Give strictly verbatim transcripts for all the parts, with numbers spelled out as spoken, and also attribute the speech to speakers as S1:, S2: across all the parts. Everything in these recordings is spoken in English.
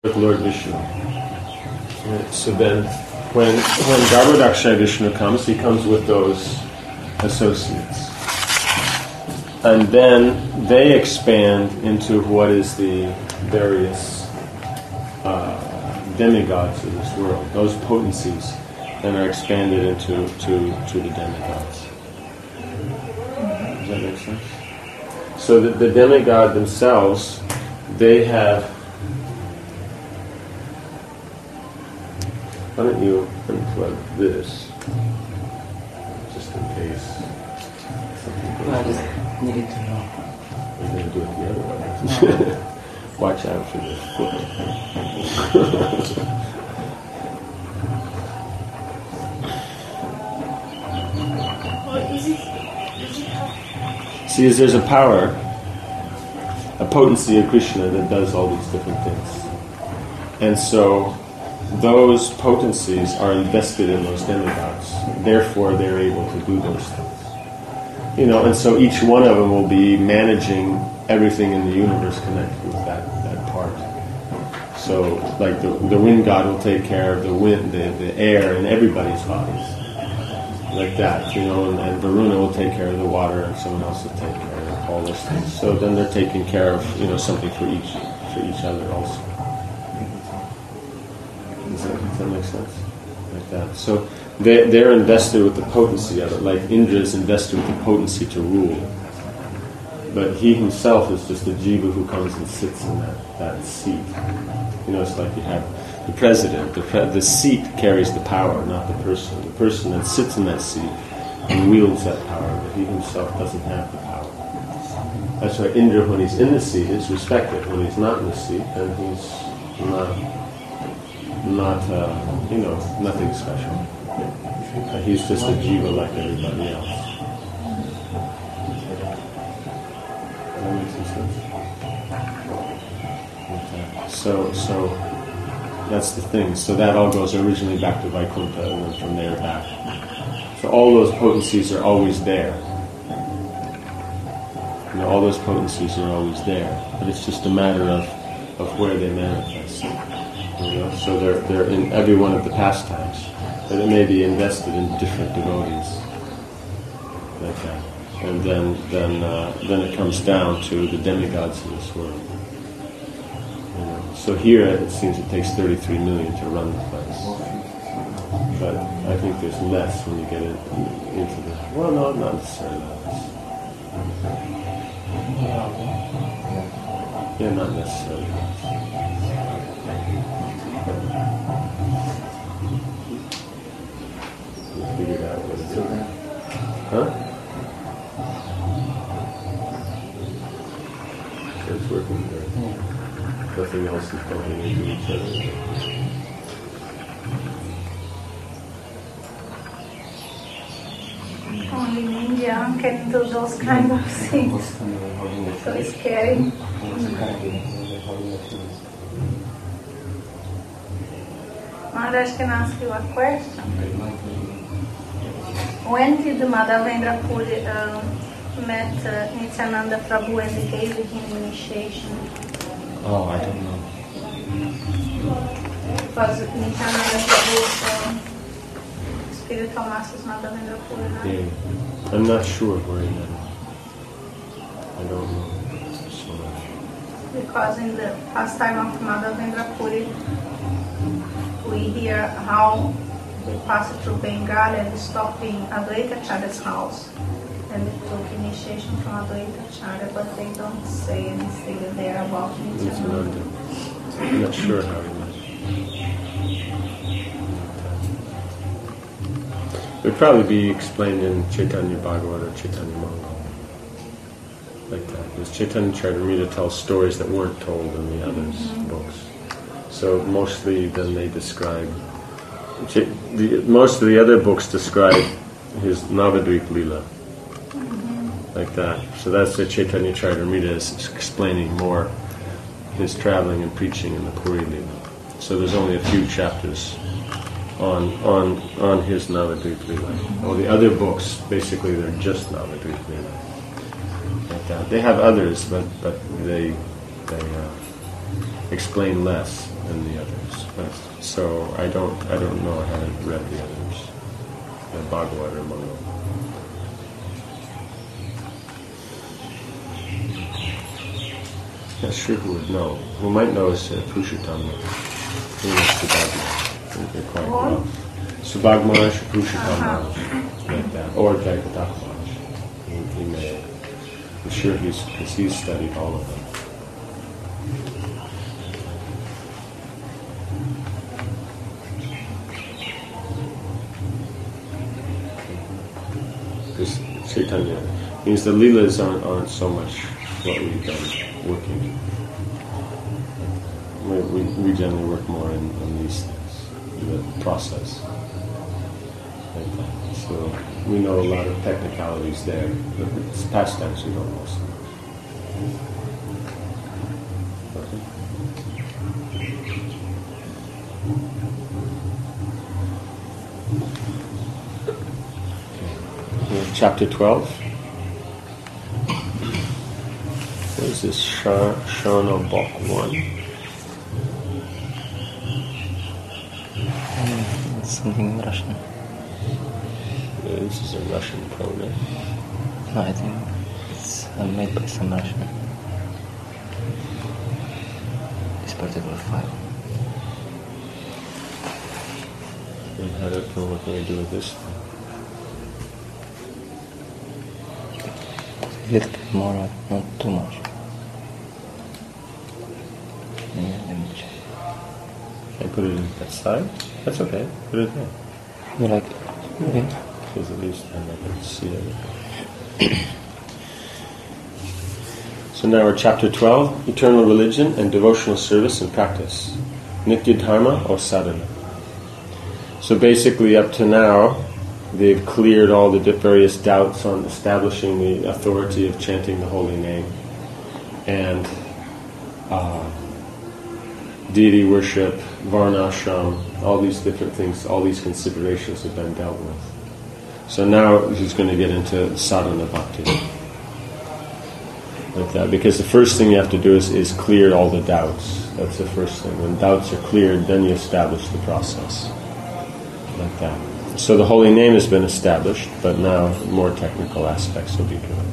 S1: with Lord Vishnu. Right? So then, when when Garbhodakshaya Vishnu comes, he comes with those associates. And then they expand into what is the various uh, demigods of this world. Those potencies then are expanded into to, to the demigods. Does that make sense? So the, the demigod themselves, they have... Why don't you unplug this, just in case something goes
S2: I just needed to know.
S1: We're going to do it the other way. No. Watch out for this foot.
S3: What is it? Is it
S1: See, as there's a power, a potency of Krishna that does all these different things. And so those potencies are invested in those demigods. Therefore, they're able to do those things. You know, and so each one of them will be managing everything in the universe connected with that, that part. So, like the, the wind god will take care of the wind, the, the air in everybody's bodies. Like that, you know, and, and Varuna will take care of the water and someone else will take care of all those things. So then they're taking care of, you know, something for each for each other also. Does that, does that make sense? Like that. So they, they're invested with the potency of it, like Indra is invested with the potency to rule. But he himself is just a jiva who comes and sits in that, that seat. You know, it's like you have the president. The, pre- the seat carries the power, not the person. The person that sits in that seat and wields that power, but he himself doesn't have the power. That's why Indra, when he's in the seat, is respected. When he's not in the seat, then he's not... Not, uh, you know, nothing special. Uh, he's just a jiva like everybody else. That makes some sense. Okay. So, so that's the thing. So that all goes originally back to Vaikuntha, and then from there back. So all those potencies are always there. You know, all those potencies are always there, but it's just a matter of, of where they manifest. You know, so they're they're in every one of the pastimes, but it may be invested in different devotees, like that. And then then uh, then it comes down to the demigods of this world. You know, so here it seems it takes thirty-three million to run the place, but I think there's less when you get in, into the well, no, not necessarily less. Yeah, not necessarily less. Figured out what it's doing. Huh? So it's working there. Nothing else is bumping into each other.
S3: only in India one can do those kind of things? So scary. Maharaj, can I ask you a question? When did Madhavendra Puri uh, met uh, Nityananda Prabhu and they gave him initiation?
S1: Oh, I don't know.
S3: Because Nityananda Prabhu's uh, spiritual master is Madhavendra Puri, right?
S1: Yeah. I'm not sure where he met him. I don't know so much.
S3: Because in the pastime of Madhavendra Puri, we hear how they passed through Bengal and stopped in Advaita Acharya's house. And they took initiation from Advaita Acharya, but they don't say anything there about Nityananda.
S1: I'm not sure how he met. It would probably be explained in Chaitanya Bhagavat or Chaitanya Mangal. Like that. Because Chaitanya Charitamrita tells stories that weren't told in the others' mm-hmm. books. So mostly then they describe, the, most of the other books describe his Navadvip Leela, mm-hmm. like that. So that's the Chaitanya Charitamrita is explaining more his traveling and preaching in the Puri Leela. So there's only a few chapters on on on his Navadvip Leela. Well, the other books, basically they're just Navadvip Leela. Like that. They have others, but, but they, they uh, explain less. than the others. But, so I don't I don't know. I haven't read the others. The Bhagavad or Mangal. Not sure who would know. Who might know is uh, Purushottam. He was Subhagma. They're quite well. Subhagma, Purushottam, uh-huh. like that. Or Jayapataka Maharaj. He, he may. I'm sure he's because he's studied all of them. Because Chaitanya means the Leelas aren't, aren't so much what we've done working. We, we, we generally work more in, on these things, the process. Like that. So we know a lot of technicalities there, but it's pastimes we don't know so much. Okay. Chapter twelve. What is this? Shana Bok one?
S2: Something Russian.
S1: Yeah, this is a Russian program.
S2: No, I think it's uh, made by some Russian. This particular file.
S1: And I don't know what can I do with this thing.
S2: A little bit more, uh, not too much. Yeah, let me check.
S1: Can I put it in that side? That's okay. Put it there.
S2: You like it? Okay.
S1: Because at least I can see it. So now we're chapter twelve, Eternal Religion and Devotional Service and Practice. Nitya Dharma or Sadhana. So basically up to now, they've cleared all the various doubts on establishing the authority of chanting the holy name. And uh, deity worship, varnashram, all these different things, all these considerations have been dealt with. So now he's going to get into sadhana bhakti. Like that. Because the first thing you have to do is, is clear all the doubts. That's the first thing. When doubts are cleared, then you establish the process. Like that. So the holy name has been established, but now more technical aspects will be given.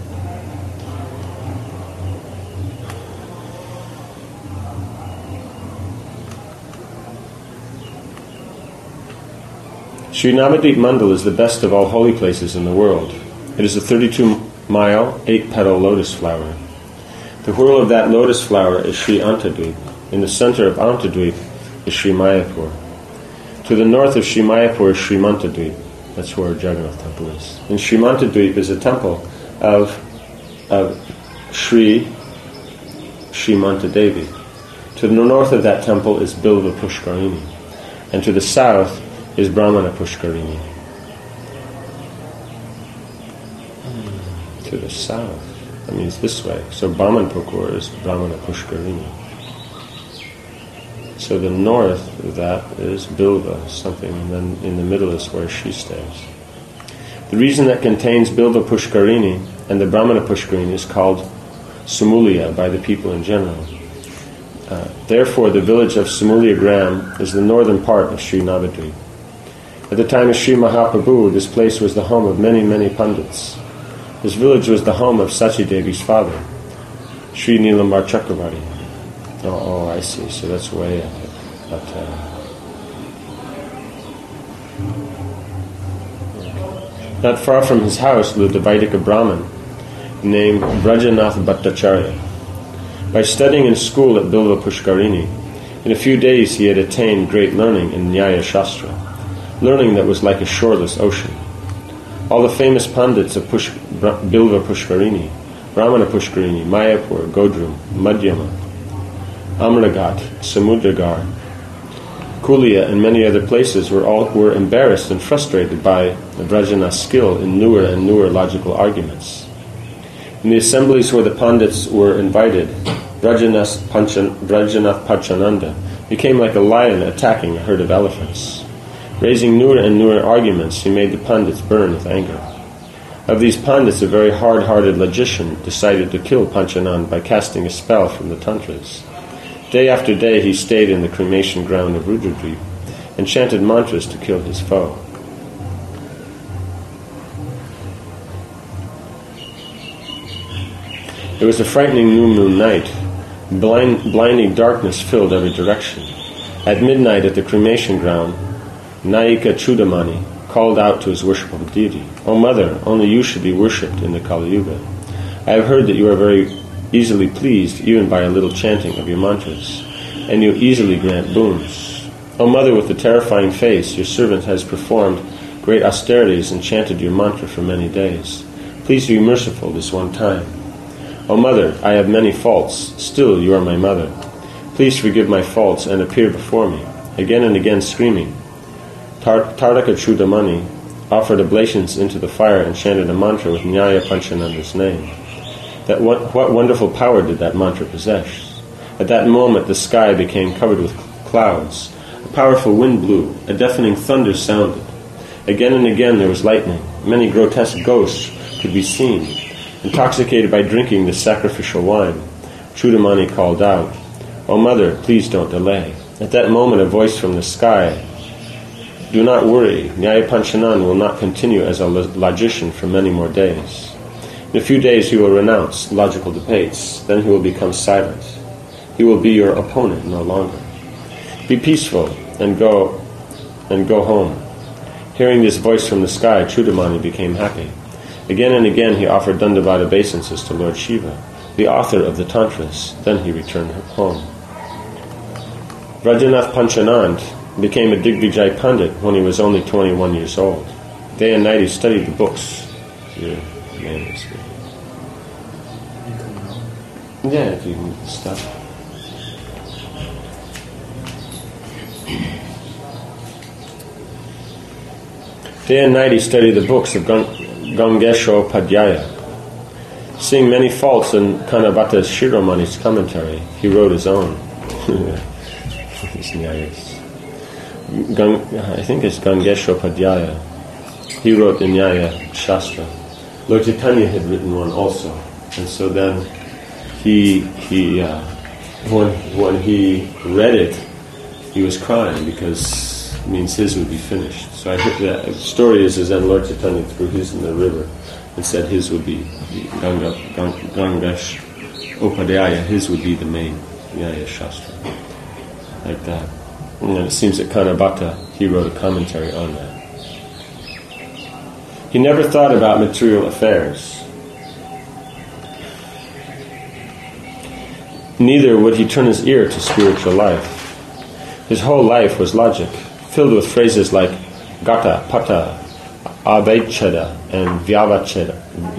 S1: Sri Navadvip Mandal is the best of all holy places in the world. It is a thirty-two mile, eight-petal lotus flower. The whirl of that lotus flower is Sri Antadvip. In the center of Antadvip is Sri Mayapur. To the north of Sri Mayapur is Sri Mantadvip. That's where Jagannath temple is. And Sri Mantadvip is a temple of, of Sri Sri Mantadevi. To the north of that temple is Bilva Pushkarini. And to the south is Brahmana Pushkarini. To the south. That means this way. So Brahmanpukur is Brahmana Pushkarini. So the north of that is Bilva, something, and then in the middle is where she stays. The region that contains Bilva Pushkarini and the Brahmana Pushkarini is called Sumulya by the people in general. Uh, therefore, the village of Sumulya Gram is the northern part of Sri Navadvip. At the time of Sri Mahaprabhu, this place was the home of many, many Pandits. This village was the home of Sachi Devi's father, Sri Nilambar Chakravarti. Oh, oh, I see. So that's way up. But, uh, not far from his house lived a Vaidika Brahmin named Brajanath Bhattacharya. By studying in school at Bilva Pushkarini, in a few days he had attained great learning in Nyaya Shastra, learning that was like a shoreless ocean. All the famous Pandits of Push, Bilva Pushkarini, Brahmana Pushkarini, Mayapur, Godrum, Madhyama, Amragat, Samudragar, Kulia, and many other places were all were embarrassed and frustrated by Vrajanath's skill in newer and newer logical arguments. In the assemblies where the Pandits were invited, Vrajanath Panchan, Vrajanath Pachananda became like a lion attacking a herd of elephants. Raising newer and newer arguments, he made the Pandits burn with anger. Of these Pandits, a very hard-hearted logician decided to kill Panchanand by casting a spell from the Tantras. Day after day he stayed in the cremation ground of Rudradweep and chanted mantras to kill his foe. It was a frightening new moon night. Blind, blinding darkness filled every direction. At midnight at the cremation ground, Nayika Chudamani called out to his worshipful deity, "O Mother, only you should be worshipped in the Kali Yuga. I have heard that you are very easily pleased even by a little chanting of your mantras, and you easily grant boons. O Mother with the terrifying face, your servant has performed great austerities and chanted your mantra for many days. Please be merciful this one time. O Mother, I have many faults, still you are my mother. Please forgive my faults and appear before me." Again and again screaming, Tar- Tardaka Chudamani offered oblations into the fire and chanted a mantra with Nyaya Panchananda's name. That what, what wonderful power did that mantra possess? At that moment the sky became covered with clouds. A powerful wind blew. A deafening thunder sounded. Again and again there was lightning. Many grotesque ghosts could be seen. Intoxicated by drinking the sacrificial wine, Chudamani called out, "O Mother, please don't delay." At that moment a voice from the sky, "Do not worry, Nyaya Panchanan will not continue as a logician for many more days. In a few days he will renounce logical debates, then he will become silent. He will be your opponent no longer. Be peaceful and go and go home." Hearing this voice from the sky, Chudamani became happy. Again and again he offered Dandavata obeisances to Lord Shiva, the author of the Tantras. Then he returned home. Vrajanath Panchanand became a Digvijay Pandit when he was only twenty-one years old. Day and night he studied the books. Yeah, yeah if you need the stuff. Day and night he studied the books of Gang- Gangesho Padhyaya. Seeing many faults in Kanabhata Shiromani's commentary, he wrote his own. His Nyayas. Gang, I think it's Gangesho Padhyaya. He wrote the Nyaya Shastra. Lord Chaitanya had written one also, and so then he he uh, when when he read it, he was crying because it means his would be finished. So I heard that the story is is then Lord Chaitanya threw his in the river and said his would be Ganga Gangesh Upadhyaya. His would be the main Nyaya Shastra, like that. And it seems that Kanabhata, he wrote a commentary on that. He never thought about material affairs. Neither would he turn his ear to spiritual life. His whole life was logic, filled with phrases like Gata, Pata, Avecheda, and Vyavacheda.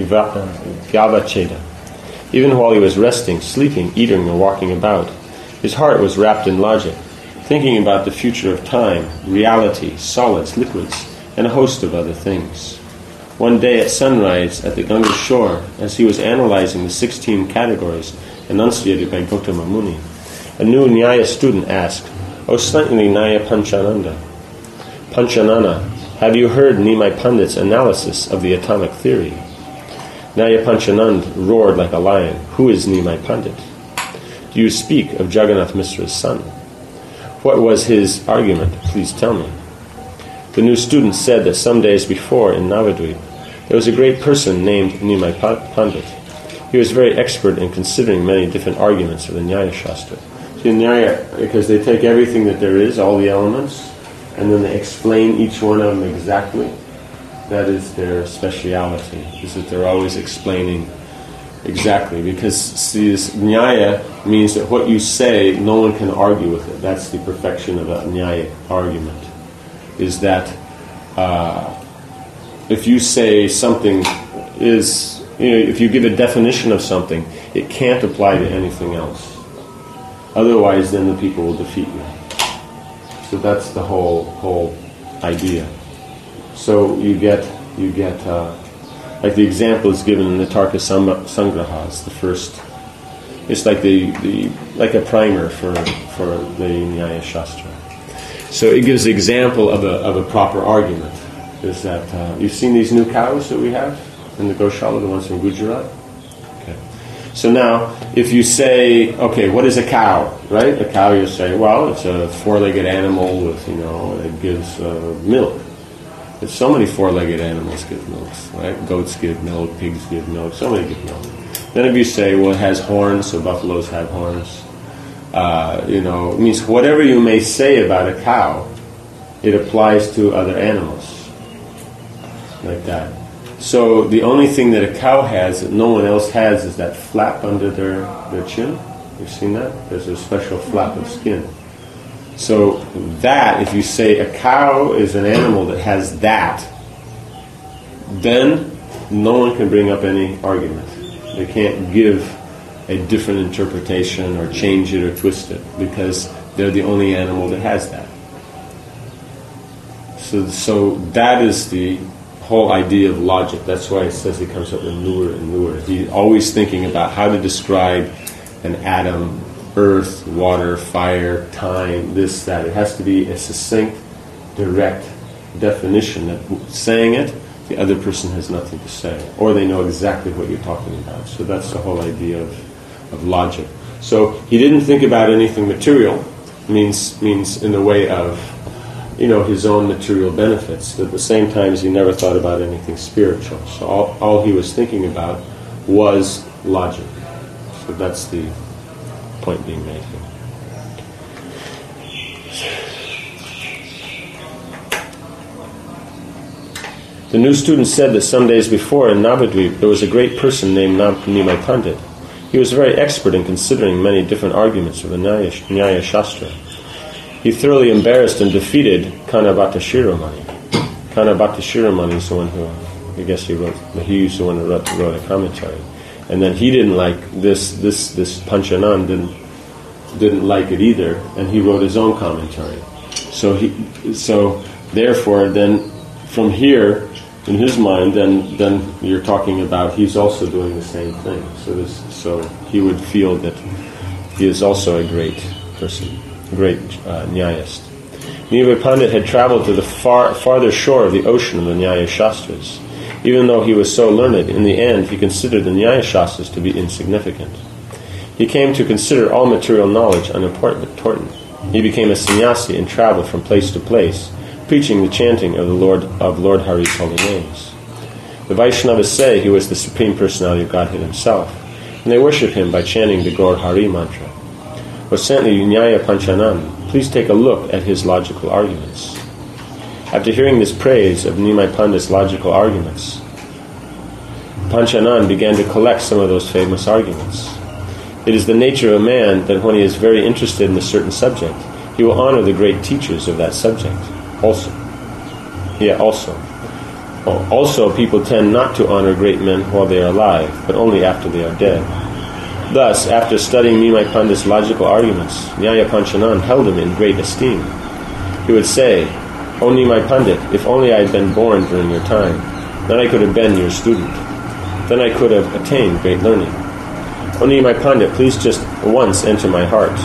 S1: Vyavacheda. Even while he was resting, sleeping, eating, or walking about, his heart was wrapped in logic, thinking about the future of time, reality, solids, liquids, and a host of other things. One day at sunrise at the Ganga shore, as he was analyzing the sixteen categories enunciated by Gautama Muni, a new Nyaya student asked, "O saintly Nyaya Panchananda, Panchanana, have you heard Nimai Pandit's analysis of the atomic theory?" Nyaya Panchanand roared like a lion, "Who is Nimai Pandit? Do you speak of Jagannath Mishra's son? What was his argument? Please tell me." The new student said that some days before in Navadvip, there was a great person named Nimai Pandit. He was very expert in considering many different arguments of the Nyaya Shastra. See, Nyaya, because they take everything that there is, all the elements, and then they explain each one of them exactly. That is their speciality, is that they're always explaining exactly. Because, see, this Nyaya means that what you say, no one can argue with it. That's the perfection of a Nyaya argument. Is that uh, if you say something is, you know, if you give a definition of something, it can't apply to anything else. Otherwise, then the people will defeat you. So that's the whole whole idea. So you get you get uh, like the example is given in the Tarka Sangrahas, the first. It's like the, the like a primer for for the Nyaya Shastra. So it gives the example of a of a proper argument. Is that uh, you've seen these new cows that we have in the Goshala, the ones from Gujarat? Okay. So now, if you say, okay, what is a cow, right? A cow, you say, well, it's a four-legged animal with, you know, it gives uh, milk. There's so many four-legged animals give milk, right? Goats give milk, pigs give milk, so many give milk. Then if you say, well, it has horns, so buffaloes have horns, uh, you know, it means whatever you may say about a cow, it applies to other animals, like that. So the only thing that a cow has that no one else has is that flap under their, their chin. You've seen that? There's a special flap of skin. So that, if you say a cow is an animal that has that, then no one can bring up any argument. They can't give a different interpretation or change it or twist it, because they're the only animal that has that. So, so that is the whole idea of logic. That's why it says he comes up with newer and newer. He's always thinking about how to describe an atom, earth, water, fire, time, this, that. It has to be a succinct, direct definition that saying it, the other person has nothing to say, or they know exactly what you're talking about. So that's the whole idea of, of logic. So he didn't think about anything material, means means in the way of, you know, his own material benefits. At the same time, he never thought about anything spiritual. So all, all he was thinking about was logic. So that's the point being made here. The new student said that some days before in Navadvip there was a great person named Nimai Pandit. He was very expert in considering many different arguments of the Nyaya, Nyaya Shastra. He thoroughly embarrassed and defeated Kanabhata Shiromani. Kanabhata Shiromani is the one who, I guess he wrote, he was the one who wrote, wrote a commentary. And then he didn't like this, this, this Panchanan didn't, didn't like it either, and he wrote his own commentary. So he, so therefore then, from here, in his mind, then then you're talking about he's also doing the same thing. So this, so he would feel that he is also a great person, a great uh, Nyayist. Nimai Pandit had traveled to the far farther shore of the ocean of the Nyaya Shastras. Even though he was so learned, in the end he considered the Nyaya Shastras to be insignificant. He came to consider all material knowledge unimportant. He became a sannyasi and traveled from place to place, preaching the chanting of the Lord of Lord Hari's holy names. The Vaishnavas say he was the Supreme Personality of Godhead himself, and they worship him by chanting the Gaur Hari mantra. O Saintly Nyaya Panchanan, please take a look at his logical arguments. After hearing this praise of Nimai Pandit's logical arguments, Panchanan began to collect some of those famous arguments. It is the nature of a man that when he is very interested in a certain subject, he will honor the great teachers of that subject. Also, yeah, also. Also, people tend not to honor great men while they are alive, but only after they are dead. Thus, after studying Nimai Pandit's logical arguments, Nyaya Panchanan held him in great esteem. He would say, O Nimai Pandit, if only I had been born during your time, then I could have been your student. Then I could have attained great learning. O Nimai Pandit, please just once enter my heart.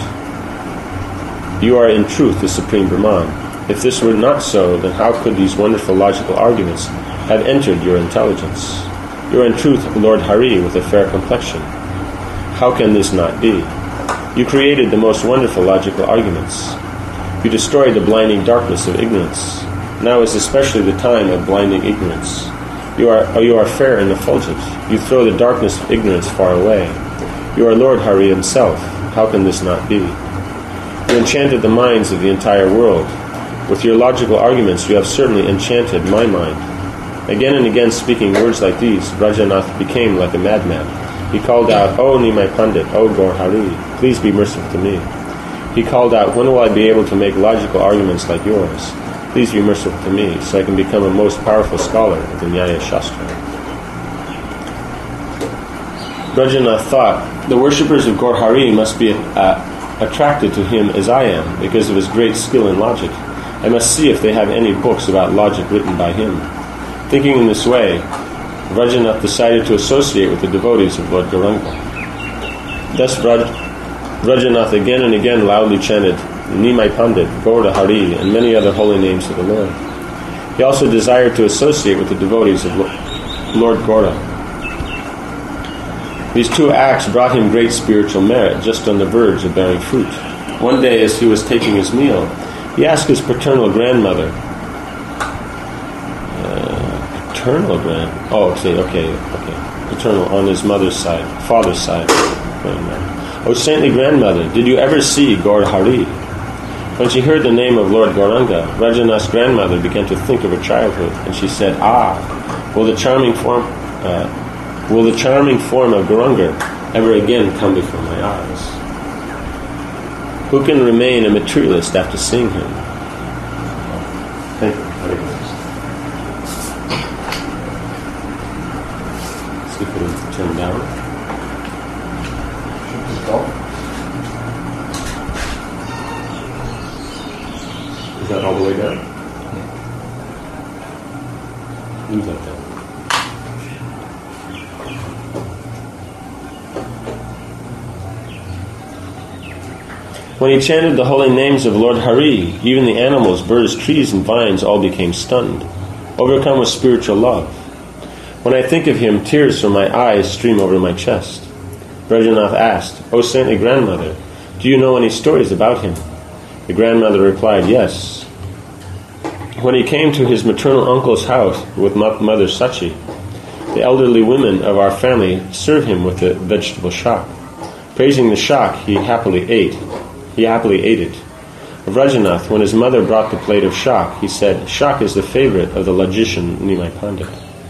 S1: You are in truth the Supreme Brahman. If this were not so, then how could these wonderful logical arguments have entered your intelligence? You are in truth Lord Hari with a fair complexion. How can this not be? You created the most wonderful logical arguments. You destroyed the blinding darkness of ignorance. Now is especially the time of blinding ignorance. You are, you are fair and effulgent. You throw the darkness of ignorance far away. You are Lord Hari himself. How can this not be? You enchanted the minds of the entire world. With your logical arguments, you have certainly enchanted my mind. Again and again speaking words like these, Brajanath became like a madman. He called out, O Nimai Pandit, O Gaur Hari, please be merciful to me. He called out, when will I be able to make logical arguments like yours? Please be merciful to me, so I can become a most powerful scholar of the Nyaya Shastra. Brajanath thought, the worshippers of Gaur Hari must be uh, attracted to him as I am, because of his great skill in logic. I must see if they have any books about logic written by him. Thinking in this way, Vrajanath decided to associate with the devotees of Lord Gauranga. Thus Vraj, Vrajanath again and again loudly chanted Nimai Pandit, Gaur Hari, and many other holy names of the Lord. He also desired to associate with the devotees of Lord Gaura. These two acts brought him great spiritual merit, just on the verge of bearing fruit. One day, as he was taking his meal, he asked his paternal grandmother, uh, paternal grand, oh, okay, okay, okay, paternal on his mother's side, father's side, grandmother. Oh, saintly grandmother, did you ever see Gaur Hari? When she heard the name of Lord Gauranga, Rajanath's grandmother began to think of her childhood, and she said, "Ah, will the charming form, uh, will the charming form of Gauranga ever again come before my eyes? Who can remain a materialist after seeing him?" Thank you. See if we can turn down. Is that all the way down?
S2: Yeah.
S1: Leave that down. When he chanted the holy names of Lord Hari, even the animals, birds, trees, and vines all became stunned, overcome with spiritual love. When I think of him, tears from my eyes stream over my chest. Brajanath asked, "O saintly grandmother, do you know any stories about him?" The grandmother replied, "Yes. When he came to his maternal uncle's house with Mother Sachi, the elderly women of our family served him with the vegetable shak. Praising the shak, he happily ate. He happily ate it. Of Rajanath, when his mother brought the plate of shak, he said, 'Shak is the favorite of the logician Nimai Pandit.'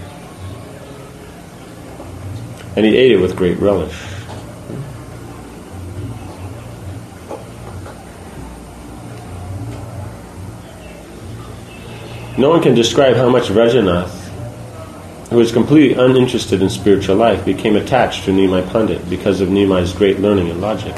S1: And he ate it with great relish." No one can describe how much Rajanath, who was completely uninterested in spiritual life, became attached to Nimai Pandit because of Nimai's great learning and logic.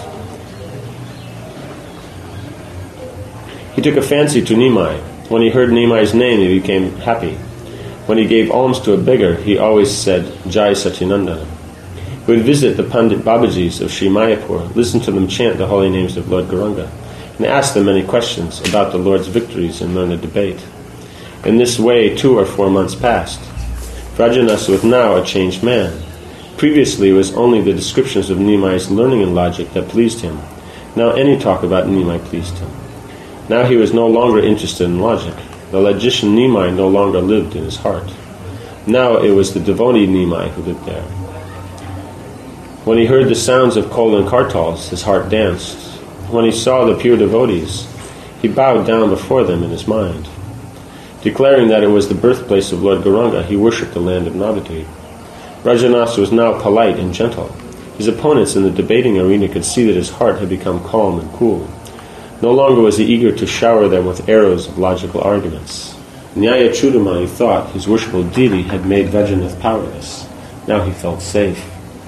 S1: He took a fancy to Nimai. When he heard Nimai's name, he became happy. When he gave alms to a beggar, he always said, "Jai Satyanandana." He would visit the Pandit Babajis of Sri Mayapur, listen to them chant the holy names of Lord Gauranga, and ask them many questions about the Lord's victories and learn a debate. In this way, two or four months passed. Rajanath was now a changed man. Previously, it was only the descriptions of Nimai's learning and logic that pleased him. Now any talk about Nimai pleased him. Now he was no longer interested in logic. The logician Nimai no longer lived in his heart. Now it was the devotee Nimai who lived there. When he heard the sounds of kol and kartals, his heart danced. When he saw the pure devotees, he bowed down before them in his mind. Declaring that it was the birthplace of Lord Gauranga, he worshipped the land of Navadvip. Rajanath was now polite and gentle. His opponents in the debating arena could see that his heart had become calm and cool. No longer was he eager to shower them with arrows of logical arguments. Nyaya Chudamani thought his worshipful deity had made Rajanath powerless. Now he felt safe.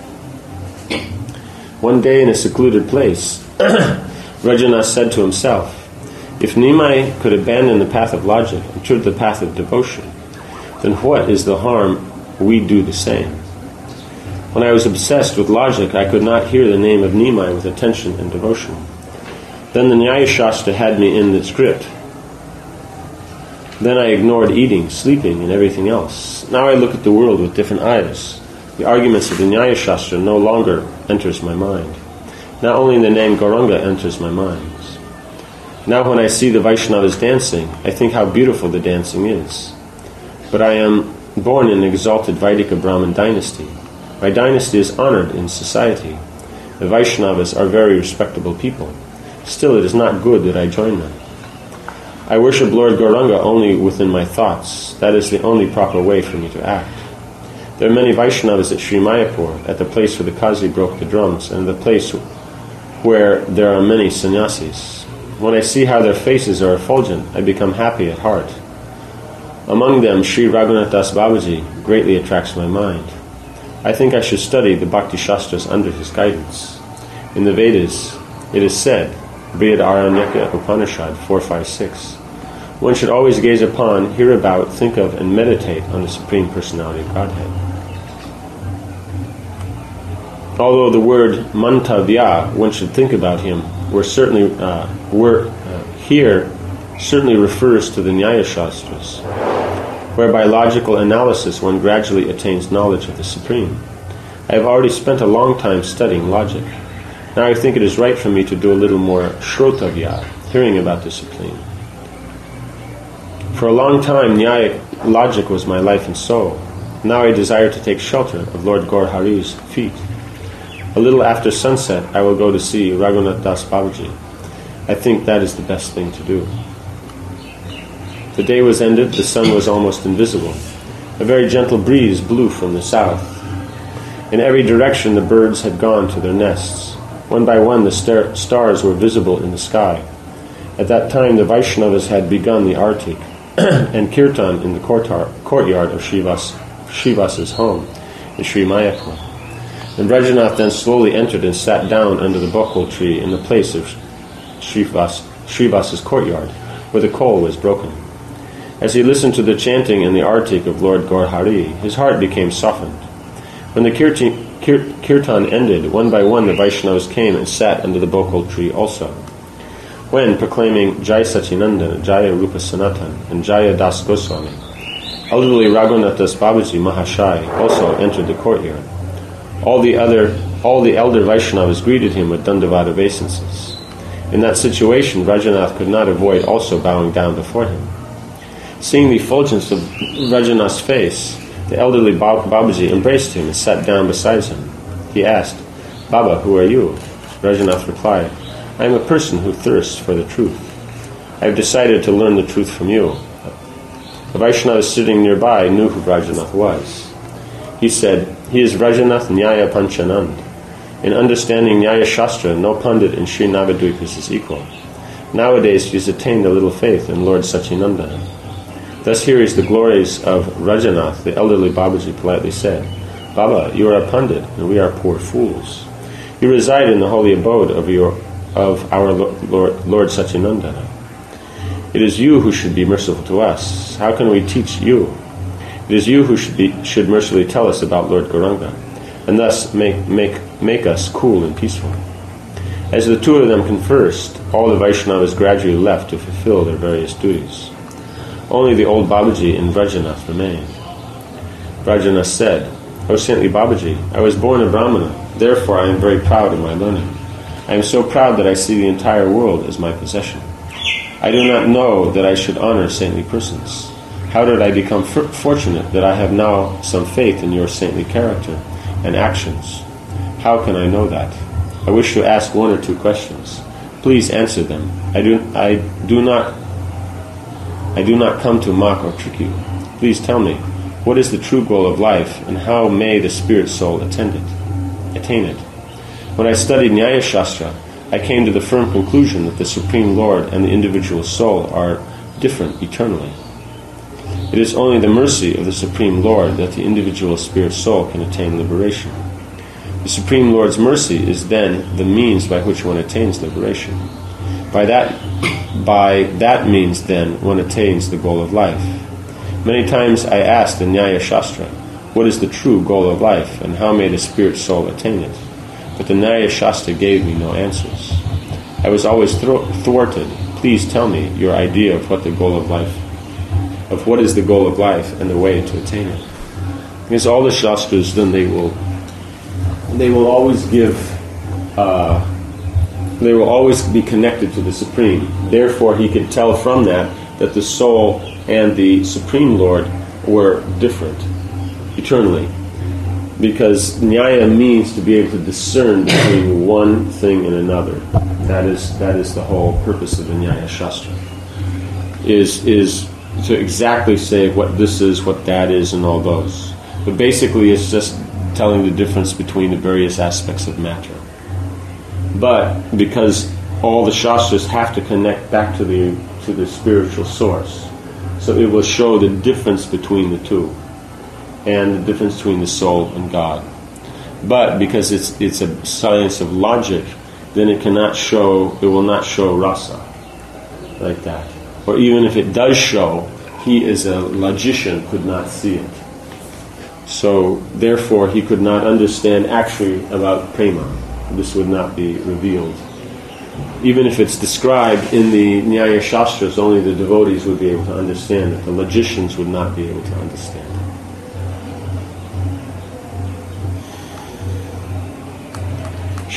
S1: One day in a secluded place, Rajanath said to himself, "If Nimai could abandon the path of logic and turn to the path of devotion, then what is the harm we do the same? When I was obsessed with logic, I could not hear the name of Nimai with attention and devotion. Then the Nyaya Shastra had me in its grip. Then I ignored eating, sleeping, and everything else. Now I look at the world with different eyes. The arguments of the Nyaya Shastra no longer enters my mind. Now only the name Gauranga enters my mind. Now when I see the Vaishnavas dancing, I think how beautiful the dancing is. But I am born in an exalted Vaidika Brahmin dynasty. My dynasty is honored in society. The Vaishnavas are very respectable people. Still, it is not good that I join them. I worship Lord Gauranga only within my thoughts. That is the only proper way for me to act. There are many Vaishnavas at Sri Mayapur, at the place where the Kazi broke the drums, and the place where there are many sannyasis. When I see how their faces are effulgent, I become happy at heart. Among them, Sri Raghunath Das Babaji greatly attracts my mind. I think I should study the Bhakti Shastras under his guidance. In the Vedas, it is said, Brihad Aranyaka Upanishad four five six, one should always gaze upon, hear about, think of, and meditate on the Supreme Personality of Godhead. Although the word mantavya, one should think about him, were certainly uh, were uh, here certainly refers to the Nyaya Shastras, where by logical analysis one gradually attains knowledge of the Supreme. I have already spent a long time studying logic. Now I think it is right for me to do a little more Shrotavya, hearing about the Supreme. For a long time, Nyaya logic was my life and soul. Now I desire to take shelter of Lord Gaur Hari's feet. A little after sunset, I will go to see Raghunath Das Babaji. I think that is the best thing to do. The day was ended, the sun was almost invisible. A very gentle breeze blew from the south. In every direction the birds had gone to their nests. One by one the star- stars were visible in the sky. At that time the Vaishnavas had begun the Artik and Kirtan in the courtyard, courtyard of Srivas, Srivas's home in Sri Mayapur. And Brajanath then slowly entered and sat down under the bokul tree in the place of Srivas, Srivas's courtyard, where the coal was broken. As he listened to the chanting and the artik of Lord Gaur Hari, his heart became softened. When the kirtan, kir, kirtan ended, one by one the Vaishnavas came and sat under the bokul tree also. When, proclaiming Jai Sachinanda, Jaya Rupa Sanatan, and Jaya Das Goswami, elderly Raghunath Das Babaji Mahashai also entered the courtyard. All the other, all the elder Vaishnavas greeted him with Dandavat obeisances. In that situation, Rajanath could not avoid also bowing down before him. Seeing the effulgence of Rajanath's face, the elderly Babaji embraced him and sat down beside him. He asked, "Baba, who are you?" Rajanath replied, "I am a person who thirsts for the truth. I have decided to learn the truth from you." The Vaishnava sitting nearby knew who Rajanath was. He said, "He is Rajanath Nyaya Panchanand. In understanding Nyaya Shastra, no Pandit in Sri Navadvipas is equal. Nowadays he has attained a little faith in Lord Sachinanda." Thus hearing the glories of Rajanath, the elderly Babaji politely said, "Baba, you are a Pandit, and we are poor fools. You reside in the holy abode of your of our Lord, Lord Sachinanda. It is you who should be merciful to us. How can we teach you? It is you who should be should mercifully tell us about Lord Gauranga, and thus make make make us cool and peaceful." As the two of them conversed, all the Vaishnavas gradually left to fulfill their various duties. Only the old Babaji and Vrajanath remained. Vrajanath said, "O saintly Babaji, I was born a Brahmana, therefore I am very proud of my learning. I am so proud that I see the entire world as my possession. I do not know that I should honor saintly persons. How did I become f- fortunate that I have now some faith in your saintly character and actions? How can I know that? I wish to ask one or two questions. Please answer them. I do, I do not I do not come to mock or trick you. Please tell me, what is the true goal of life, and how may the spirit soul attain it? Attain it? When I studied Nyaya Shastra, I came to the firm conclusion that the Supreme Lord and the individual soul are different eternally. It is only the mercy of the Supreme Lord that the individual spirit soul can attain liberation. The Supreme Lord's mercy is then the means by which one attains liberation. By that, by that means, then, one attains the goal of life. Many times I asked in Nyaya Shastra, what is the true goal of life, and how may the spirit soul attain it? But the Nyaya Shastra gave me no answers. I was always thwarted. Please tell me your idea of what the goal of life, of what is the goal of life and the way to attain it. Because all the Shastras, then they will, they will always give, uh, they will always be connected to the Supreme. Therefore, he could tell from that that the soul and the Supreme Lord were different eternally. Because Nyaya means to be able to discern between one thing and another. That is that is the whole purpose of the Nyaya Shastra. Is is to exactly say what this is, what that is, and all those. But basically it's just telling the difference between the various aspects of matter. But because all the Shastras have to connect back to the to the spiritual source, so it will show the difference between the two, and the difference between the soul and God. But because it's it's a science of logic, then it cannot show, it will not show rasa like that. Or even if it does show, he as a logician could not see it. So therefore he could not understand actually about prema. This would not be revealed. Even if it's described in the Nyaya Shastras, only the devotees would be able to understand it. The logicians would not be able to understand it.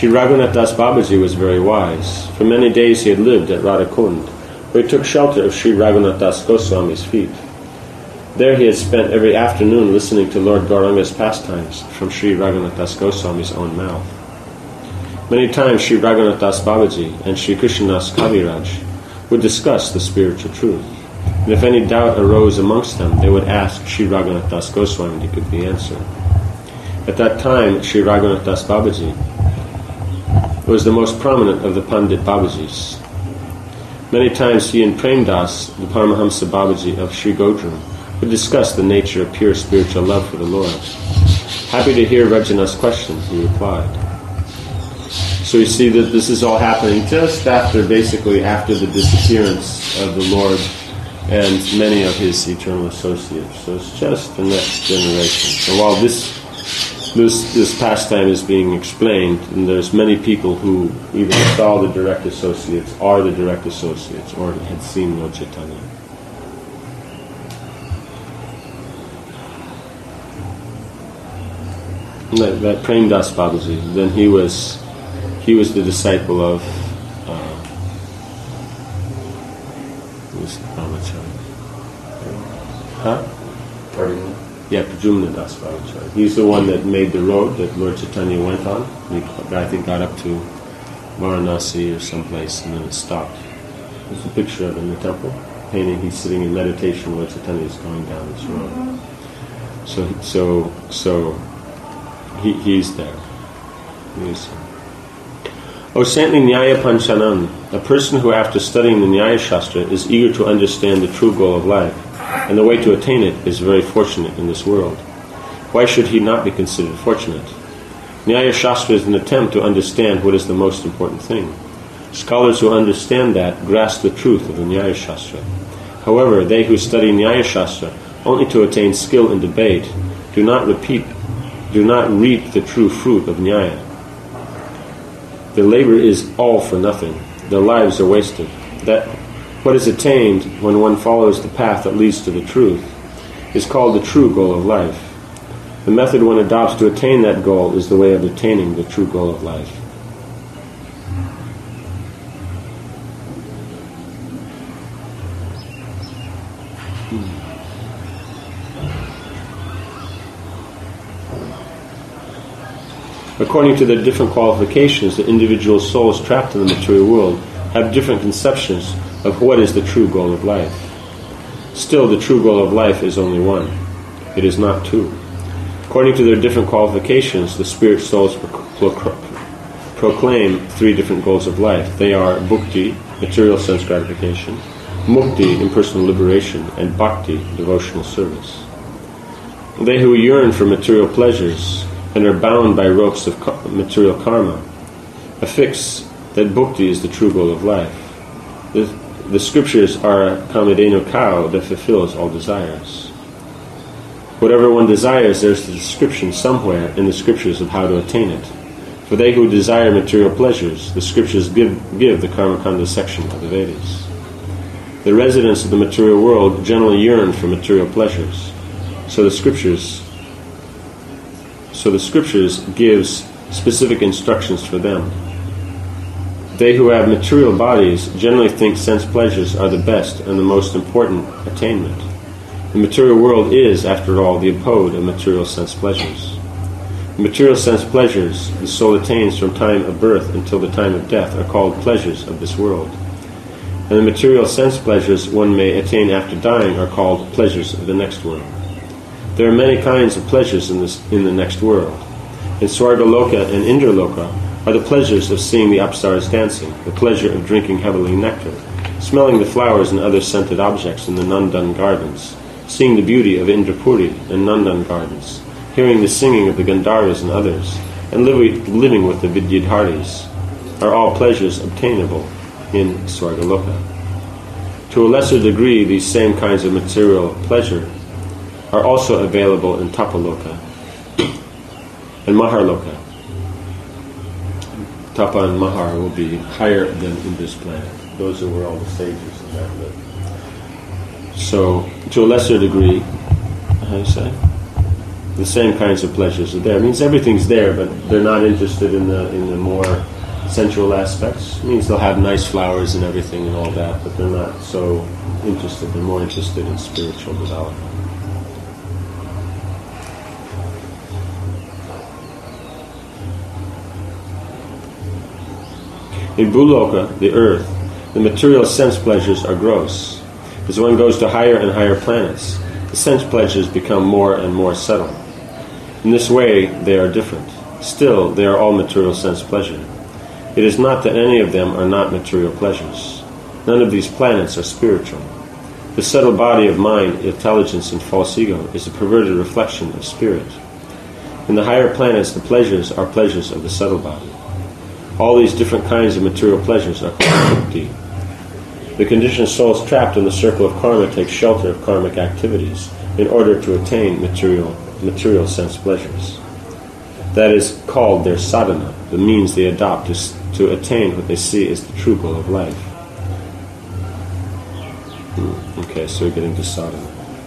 S1: Shri Raghunath Das Babaji was very wise. For many days he had lived at Radhakund, where he took shelter of Shri Raghunath Das Goswami's feet. There he had spent every afternoon listening to Lord Gauranga's pastimes from Shri Raghunath Das Goswami's own mouth. Many times Shri Raghunath Das Babaji and Shri Krishnadas Kaviraj would discuss the spiritual truth, and if any doubt arose amongst them, they would ask Shri Raghunath Das Goswami to give the answer. At that time, Shri Raghunath Das Babaji was the most prominent of the Pandit Babajis. Many times he and Prem Das, the Paramahamsa Babaji of Sri Godram, would discuss the nature of pure spiritual love for the Lord. Happy to hear Rajana's question, he replied. So you see that this is all happening just after, basically after the disappearance of the Lord and many of his eternal associates. So it's just the next generation. So while this this this pastime is being explained, and there's many people who either saw the direct associates, are the direct associates, or had seen Lord Chaitanya. That, that Prem Das Babaji, then he was he was the disciple of uh, who's Ramacharya? Huh?
S4: Pardon?
S1: Yeah, Pradyumna Das Babaji. He's the one that made the road that Lord Chaitanya went on. He, I think, got up to Varanasi or someplace and then it stopped. There's a picture of him in the temple, painting. He's sitting in meditation. Lord Chaitanya is going down this road. So, so, so he, he's there. He's there. O saintly Nyaya Panchanan, a person who after studying the Nyaya Shastra is eager to understand the true goal of life, and the way to attain it is very fortunate in this world. Why should he not be considered fortunate? Nyaya Shastra is an attempt to understand what is the most important thing. Scholars who understand that grasp the truth of the Nyaya Shastra. However, they who study Nyaya Shastra only to attain skill in debate do not repeat, do not reap the true fruit of Nyaya. Their labor is all for nothing. Their lives are wasted. That what is attained when one follows the path that leads to the truth is called the true goal of life. The method one adopts to attain that goal is the way of attaining the true goal of life. According to their different qualifications, the individual souls trapped in the material world have different conceptions of what is the true goal of life. Still, the true goal of life is only one. It is not two. According to their different qualifications, the spirit souls pro- pro- proclaim three different goals of life. They are bhukti, material sense gratification, mukti, impersonal liberation, and bhakti, devotional service. They who yearn for material pleasures and are bound by ropes of ka- material karma affix that bhukti is the true goal of life. The, the scriptures are a kamadhenu cow that fulfills all desires. Whatever one desires, there's a description somewhere in the scriptures of how to attain it. For they who desire material pleasures, the scriptures give, give the Karmakanda section of the Vedas. The residents of the material world generally yearn for material pleasures, so the scriptures So the scriptures gives specific instructions for them. They who have material bodies generally think sense pleasures are the best and the most important attainment. The material world is, after all, the abode of material sense pleasures. The material sense pleasures the soul attains from time of birth until the time of death are called pleasures of this world. And the material sense pleasures one may attain after dying are called pleasures of the next world. There are many kinds of pleasures in this in the next world. In Swargaloka and Indraloka are the pleasures of seeing the apsaras dancing, the pleasure of drinking heavenly nectar, smelling the flowers and other scented objects in the Nandan gardens, seeing the beauty of Indrapuri and Nandan gardens, hearing the singing of the Gandharvas and others, and living, living with the Vidyadharis, are all pleasures obtainable in Swargaloka. To a lesser degree, these same kinds of material pleasure are also available in Tapaloka and Maharloka. Tapa and Mahar will be higher than in this planet. Those are where all the sages of that live. So, to a lesser degree, how do you say? The same kinds of pleasures are there. It means everything's there, but they're not interested in the in the more sensual aspects. It means they'll have nice flowers and everything and all that, but they're not so interested. They're more interested in spiritual development. In Bhuloka, the earth, the material sense pleasures are gross. As one goes to higher and higher planets, the sense pleasures become more and more subtle. In this way, they are different. Still, they are all material sense pleasure. It is not that any of them are not material pleasures. None of these planets are spiritual. The subtle body of mind, intelligence, and false ego is a perverted reflection of spirit. In the higher planets, the pleasures are pleasures of the subtle body. All these different kinds of material pleasures are called mukti. The conditioned souls trapped in the circle of karma take shelter of karmic activities in order to attain material material sense pleasures. That is called their sadhana, the means they adopt to, to attain what they see as the true goal of life. Hmm. Okay, so we're getting to sadhana.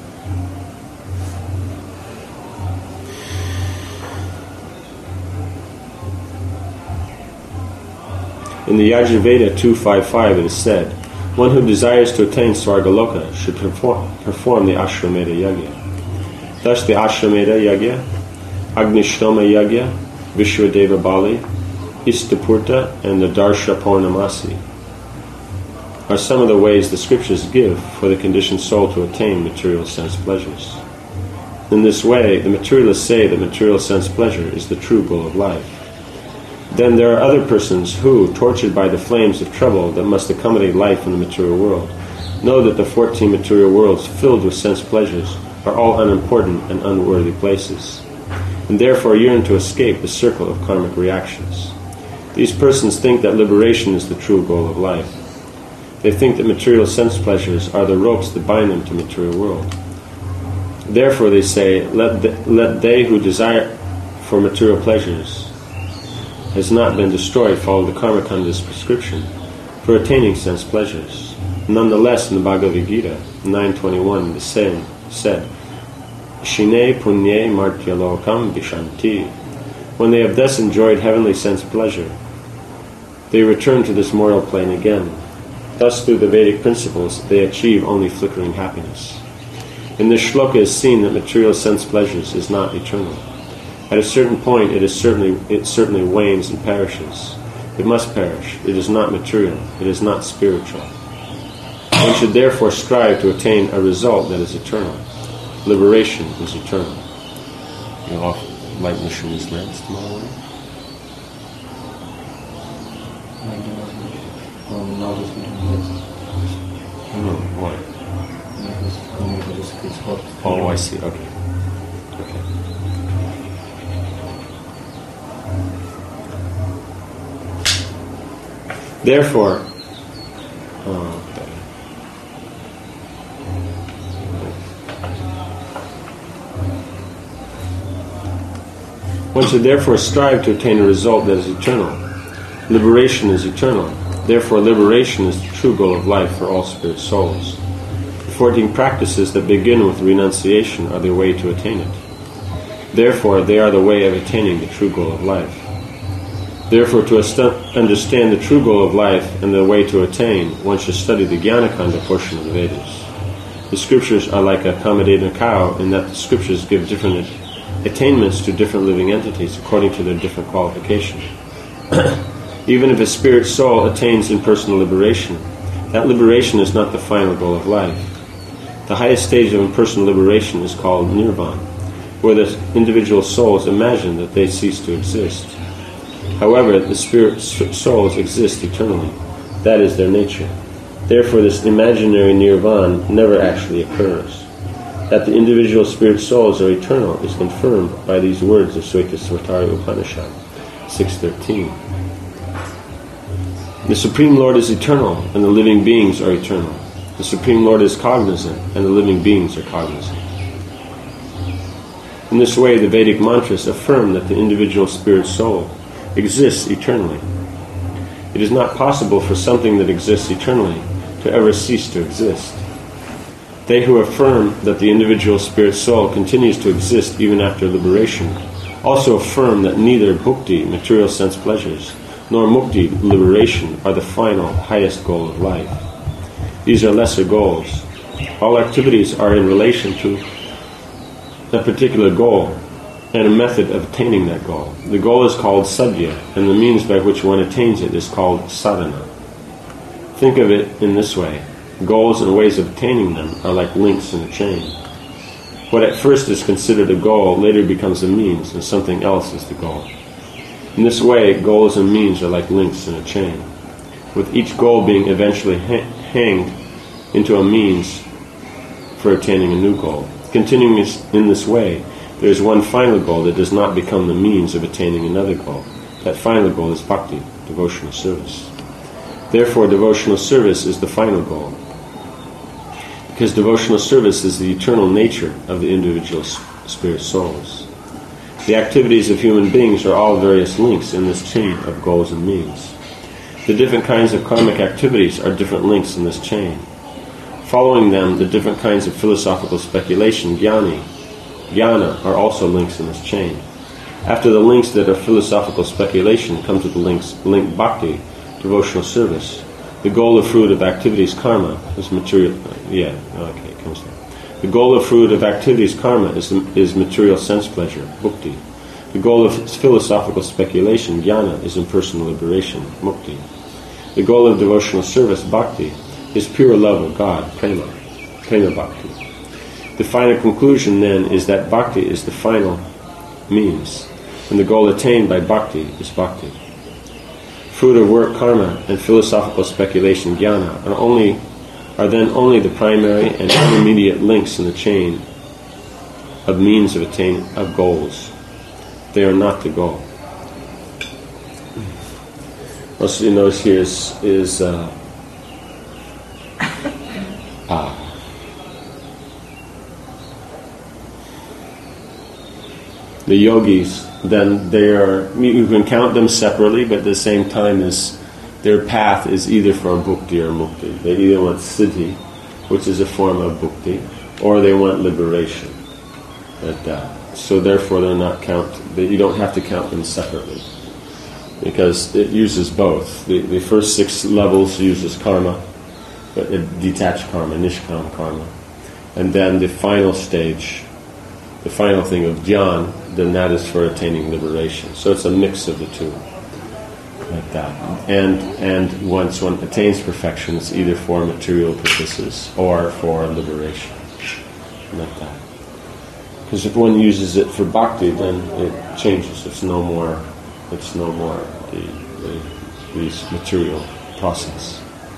S1: In the Yajurveda two fifty-five it is said, one who desires to attain Svargaloka should perform, perform the Ashwamedha Yagya. Thus the Ashwamedha Yagya, Agnishtoma Yagya, Vishwadeva Bali, Istapurta, and the Darsha Purnamasi are some of the ways the scriptures give for the conditioned soul to attain material sense pleasures. In this way, the materialists say that material sense pleasure is the true goal of life. Then there are other persons who, tortured by the flames of trouble that must accommodate life in the material world, know that the fourteen material worlds filled with sense pleasures are all unimportant and unworthy places, and therefore yearn to escape the circle of karmic reactions. These persons think that liberation is the true goal of life. They think that material sense pleasures are the ropes that bind them to the material world. Therefore they say, let, the, let they who desire for material pleasures has not been destroyed follow the Karmakanda's prescription for attaining sense pleasures. Nonetheless, in the Bhagavad Gita nine twenty-one, the same said, Shine punye martyalokam vishanti. When they have thus enjoyed heavenly sense pleasure, they return to this mortal plane again. Thus, through the Vedic principles, they achieve only flickering happiness. In this shloka is seen that material sense pleasures is not eternal. At a certain point, it is certainly it certainly wanes and perishes. It must perish. It is not material. It is not spiritual. One should therefore strive to attain a result that is eternal. Liberation is eternal. You'll off light Missionaries lamps tomorrow morning?
S2: Um, now just
S1: No, why? Oh, I see. Okay. Okay. Therefore, oh, one should therefore strive to attain a result that is eternal. Liberation is eternal. Therefore, liberation is the true goal of life for all spirit souls. The fourteen practices that begin with renunciation are the way to attain it. Therefore, they are the way of attaining the true goal of life. Therefore, to ast- understand the true goal of life and the way to attain, one should study the Jnanakanda portion of the Vedas. The scriptures are like a accommodating cow in that the scriptures give different attainments to different living entities according to their different qualification. Even if a spirit soul attains impersonal liberation, that liberation is not the final goal of life. The highest stage of impersonal liberation is called nirvana, where the individual souls imagine that they cease to exist. However, the spirit souls exist eternally. That is their nature. Therefore, this imaginary nirvana never actually occurs. That the individual spirit souls are eternal is confirmed by these words of Shvetashvatara Upanishad six thirteen. The Supreme Lord is eternal, and the living beings are eternal. The Supreme Lord is cognizant, and the living beings are cognizant. In this way, the Vedic mantras affirm that the individual spirit soul exists eternally. It is not possible for something that exists eternally to ever cease to exist. They who affirm that the individual spirit soul continues to exist even after liberation also affirm that neither bhukti, material sense pleasures, nor mukti, liberation, are the final, highest goal of life. These are lesser goals. All activities are in relation to a particular goal and a method of attaining that goal. The goal is called sadhya, and the means by which one attains it is called sadhana. Think of it in this way. Goals and ways of attaining them are like links in a chain. What at first is considered a goal later becomes a means, and something else is the goal. In this way, goals and means are like links in a chain, with each goal being eventually ha- hanged into a means for attaining a new goal. Continuing in this way, there is one final goal that does not become the means of attaining another goal. That final goal is bhakti, devotional service. Therefore, devotional service is the final goal, because devotional service is the eternal nature of the individual spirit souls. The activities of human beings are all various links in this chain of goals and means. The different kinds of karmic activities are different links in this chain. Following them, the different kinds of philosophical speculation, jnani, jnana, are also links in this chain. After the links that are philosophical speculation come to the links, link bhakti, devotional service. The goal of fruit of activities, karma, is material. Yeah, okay, it comes there. The goal of fruit of activities, karma, is, is material sense pleasure, bhukti. The goal of philosophical speculation, jnana, is impersonal liberation, mukti. The goal of devotional service, bhakti, is pure love of God, prema, prema bhakti. The final conclusion, then, is that bhakti is the final means, and the goal attained by bhakti is bhakti. Fruit of work, karma, and philosophical speculation, jnana, are only are then only the primary and intermediate links in the chain of means of attain of goals. They are not the goal. Also, you notice here is is uh, ah. The yogis, then they are, you can count them separately, but at the same time as their path is either for bhukti or mukti. They either want siddhi, which is a form of bhukti, or they want liberation. But, uh, so therefore they're not count. They, you don't have to count them separately, because it uses both. The, the first six levels uses karma, but a detached karma, nishkam karma, and then the final stage, the final thing of dhyan, then that is for attaining liberation. So it's a mix of the two, like that. And and once one attains perfection, it's either for material purposes or for liberation, like that. Because if one uses it for bhakti, then it changes. It's no more. It's no more the the, the material process.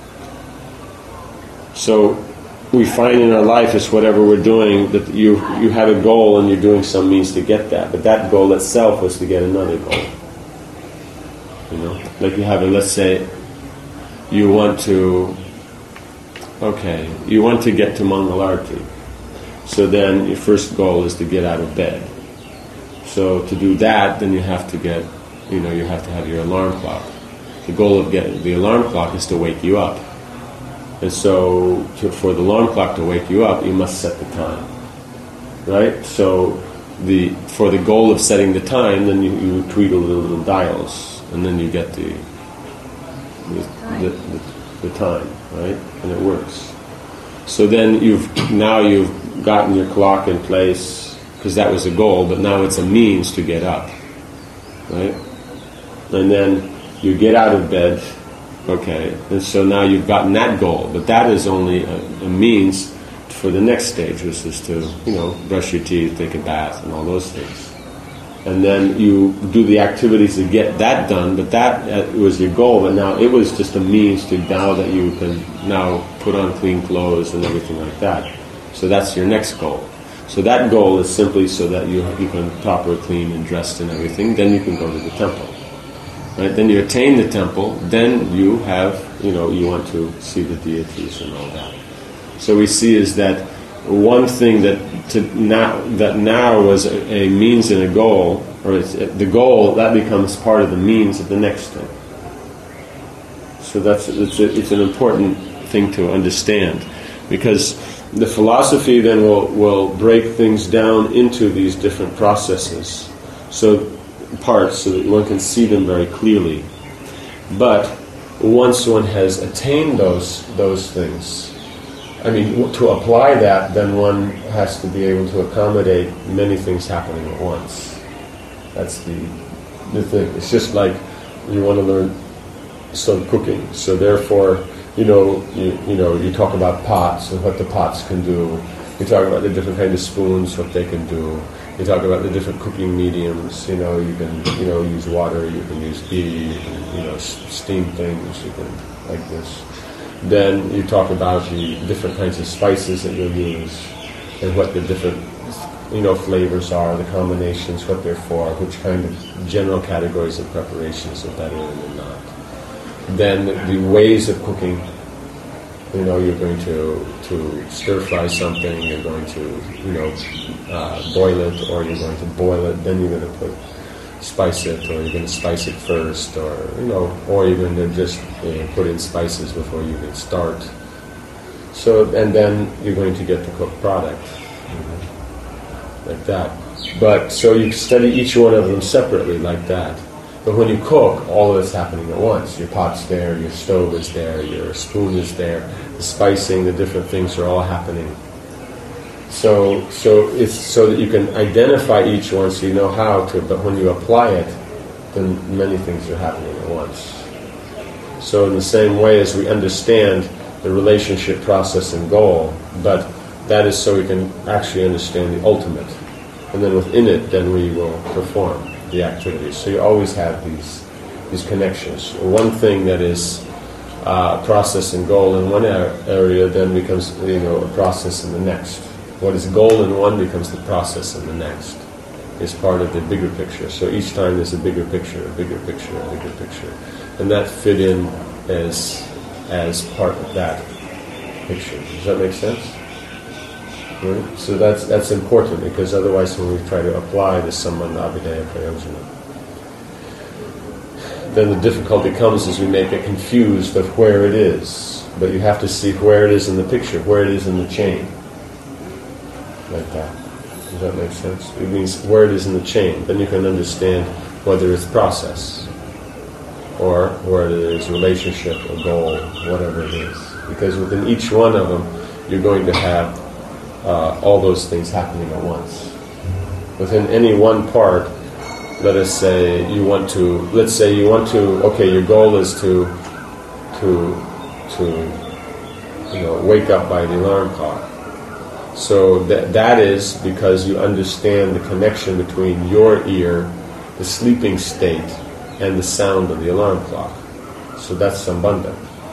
S1: So we find in our life is whatever we're doing that you you have a goal and you're doing some means to get that, but that goal itself was to get another goal. You know, like you have a, let's say you want to okay you want to get to Mangalarti, so then your first goal is to get out of bed. So to do that, then you have to get you know you have to have your alarm clock. The goal of getting the alarm clock is to wake you up. And so, to, for the alarm clock to wake you up, you must set the time, right? So, the for the goal of setting the time, then you, you tweedle the little dials, and then you get the the, the, the the time, right? And it works. So then you've now you've gotten your clock in place because that was a goal, but now it's a means to get up, right? And then you get out of bed. Okay, and so now you've gotten that goal, but that is only a, a means for the next stage, which is to, you know, brush your teeth, take a bath, and all those things. And then you do the activities to get that done, but that uh, was your goal, but now it was just a means to, now that you can now put on clean clothes and everything like that. So that's your next goal. So that goal is simply so that you you can proper clean and dressed and everything, then you can go to the temple. Right? Then you attain the temple, then you have, you know, you want to see the deities and all that. So we see is that one thing that to now that now was a, a means and a goal, or it's, the goal, that becomes part of the means of the next thing. So that's it's, a, it's an important thing to understand, because the philosophy then will, will break things down into these different processes, so parts, so that one can see them very clearly. But once one has attained those those things, I mean, to apply that, then one has to be able to accommodate many things happening at once. That's the the thing. It's just like you want to learn some cooking, so therefore, you know, you, you know, you talk about pots and what the pots can do. You talk about the different kind of spoons, what they can do. You talk about the different cooking mediums. You know, you can, you know, use water. You can use ghee. You can, you know, steam things. You can like this. Then you talk about the different kinds of spices that you'll use, and what the different, you know, flavors are, the combinations, what they're for, which kind of general categories of preparations are better and not. Then the ways of cooking. You know, you're going to to stir fry something. You're going to, you know, uh, boil it, or you're going to boil it. Then you're going to put spice it, or you're going to spice it first, or you know, or you're going to just you know, put in spices before you even start. So, and then you're going to get the cooked product, you know, like that. But so you study each one of them separately, like that. But when you cook, all of it's happening at once. Your pot's there, your stove is there, your spoon is there, the spicing, the different things are all happening. So, so it's so that you can identify each one, so you know how to. But when you apply it, then many things are happening at once. So, in the same way as we understand the relationship, process, and goal, but that is so we can actually understand the ultimate, and then within it, then we will perform the activities. So you always have these these connections. One thing that is uh, process and goal in one area then becomes, you know, a process in the next. What is goal in one becomes the process in the next. It's part of the bigger picture. So each time there's a bigger picture, a bigger picture, a bigger picture, and that fit in as as part of that picture. Does that make sense? Right? So that's that's important, because otherwise when we try to apply the Sambandha Abhidaya Prayojana, then the difficulty comes as we make it confused of where it is. But you have to see where it is in the picture, where it is in the chain. Like that. Does that make sense? It means where it is in the chain. Then you can understand whether it's process, or whether it's relationship or goal, whatever it is. Because within each one of them, you're going to have Uh, all those things happening at once. Within any one part, let us say you want to, let's say you want to, okay, your goal is to, to, to, you know, wake up by the alarm clock. So that that is because you understand the connection between your ear, the sleeping state, and the sound of the alarm clock. So that's Sambandha.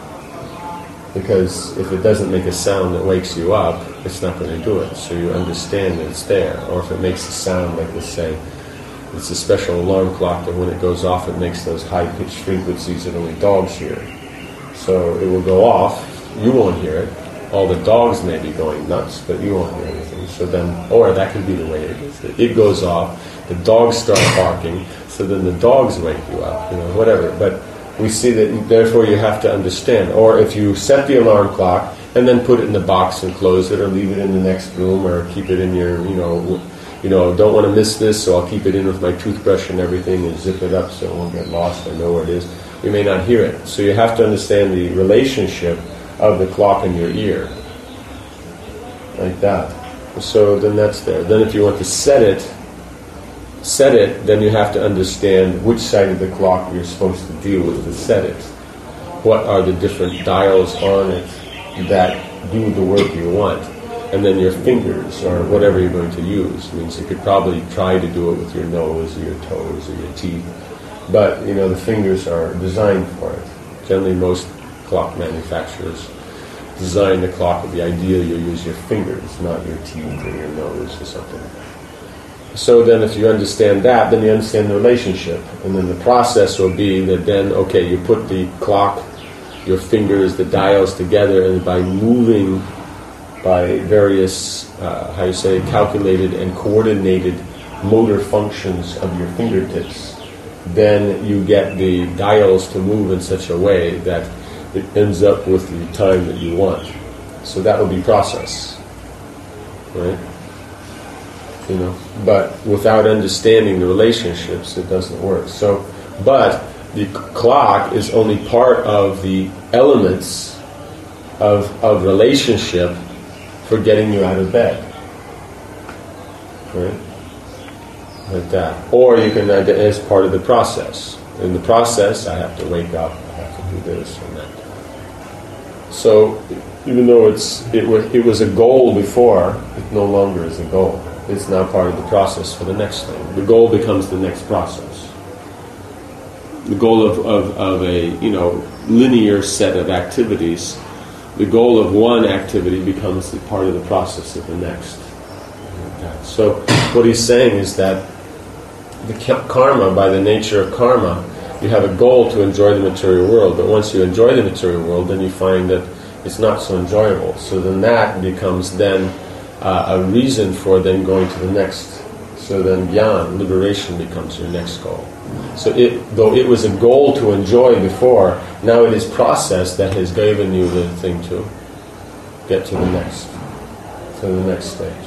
S1: Because if it doesn't make a sound that wakes you up, it's not going to do it. So you understand that it's there. Or if it makes a sound, like let's say, it's a special alarm clock that when it goes off, it makes those high-pitched frequencies that only dogs hear. So it will go off, you won't hear it. All the dogs may be going nuts, but you won't hear anything. So then, or that could be the way it is. It goes off, the dogs start barking, so then the dogs wake you up, you know, whatever. But we see that, therefore, you have to understand. Or if you set the alarm clock and then put it in the box and close it, or leave it in the next room, or keep it in your, you know, you know, don't want to miss this, so I'll keep it in with my toothbrush and everything, and zip it up so it won't get lost. I know where it is. You may not hear it. So you have to understand the relationship of the clock in your ear, like that. So then that's there. Then if you want to set it. set it, then you have to understand which side of the clock you're supposed to deal with to set it. What are the different dials on it that do the work you want? And then your fingers, or whatever you're going to use. It means you could probably try to do it with your nose or your toes or your teeth. But, you know, the fingers are designed for it. Generally, most clock manufacturers design the clock with the idea you'll use your fingers, not your teeth or your nose or something. So then if you understand that, then you understand the relationship. And then the process will be that then, okay, you put the clock, your fingers, the dials together, and by moving by various, uh, how you say, calculated and coordinated motor functions of your fingertips, then you get the dials to move in such a way that it ends up with the time that you want. So that will be process. right? You know, but without understanding the relationships, it doesn't work. So, but the clock is only part of the elements of of relationship for getting you out of bed, right? Like that. Or you can, as part of the process. In the process, I have to wake up, I have to do this and that. So, even though it's it was it was a goal before, it no longer is a goal. It's now part of the process for the next thing. The goal becomes the next process. The goal of, of, of a you know linear set of activities, the goal of one activity becomes the part of the process of the next. So what he's saying is that the karma, by the nature of karma, you have a goal to enjoy the material world, but once you enjoy the material world, then you find that it's not so enjoyable. So then that becomes then uh, a reason for then going to the next. So then jnana, liberation, becomes your next goal. So it, though it was a goal to enjoy before, now it is process that has given you the thing to get to the next, to the next stage.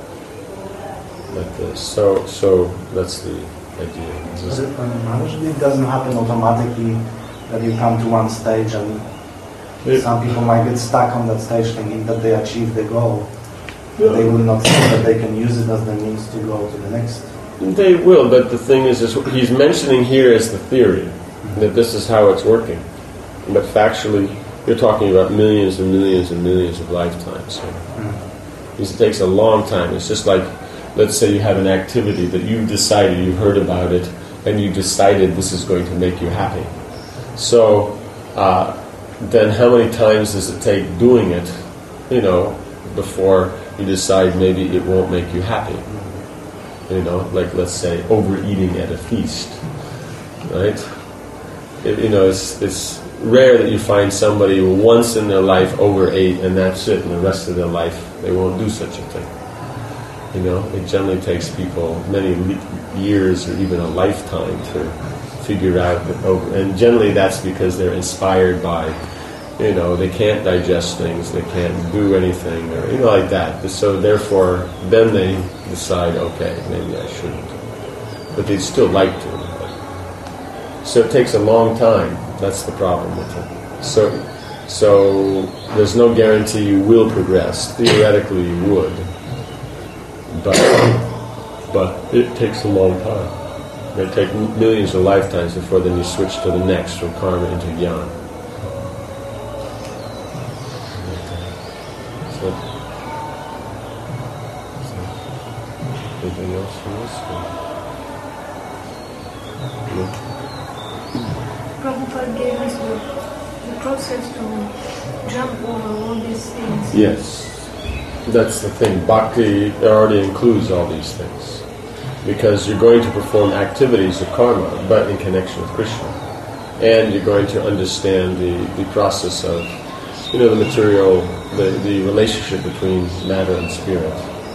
S1: Like this. So, so that's the idea.
S4: Does it, um, usually it doesn't happen automatically that you come to one stage, and it, some people might get stuck on that stage thinking that they achieved the goal. Yeah. They will not see that they can use it as the means to go to the next.
S1: They will, but the thing is, is he's mentioning here is the theory, mm-hmm. that this is how it's working. But factually, you're talking about millions and millions and millions of lifetimes. So mm-hmm. it takes a long time. It's just like, let's say you have an activity that you've decided, you heard about it, and you decided this is going to make you happy. So, uh, then how many times does it take doing it, you know, before you decide maybe it won't make you happy? You know, like let's say overeating at a feast, right? It, you know, it's it's rare that you find somebody who once in their life overate and that's it, and the rest of their life they won't do such a thing. You know, it generally takes people many le- years or even a lifetime to figure out that over, and generally that's because they're inspired by, you know, they can't digest things, they can't do anything, or you know, like that. So therefore, then they decide, okay, maybe I shouldn't, but they'd still like to. But, so it takes a long time. That's the problem with it. So, so there's no guarantee you will progress. Theoretically, you would. But but it takes a long time. It may take millions of lifetimes before then you switch to the next, from karma into jnana. So, so anything else from this? No?
S3: Prabhupada gave us the, the process to jump over all these things.
S1: Yes. That's the thing. Bhakti already includes all these things. Because you're going to perform activities of karma, but in connection with Krishna. And you're going to understand the, the process of, you know, the material, the, the relationship between matter and spirit.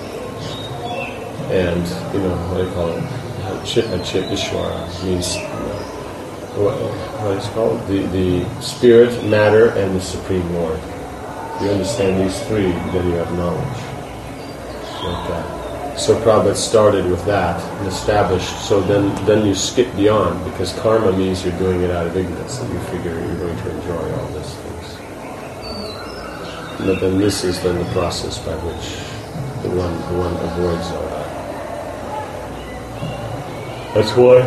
S1: And, you know, what do you call it? Chit and Chit Ishvara means, you know, what, what is it called? The, the spirit, matter, and the Supreme Lord. You understand these three, then you have knowledge. Like that. So Prabhupada started with that and established, so then, then you skip beyond, because karma means you're doing it out of ignorance, and you figure you're going to enjoy all these things. But then this is then the process by which the one, the one avoids all that. That's why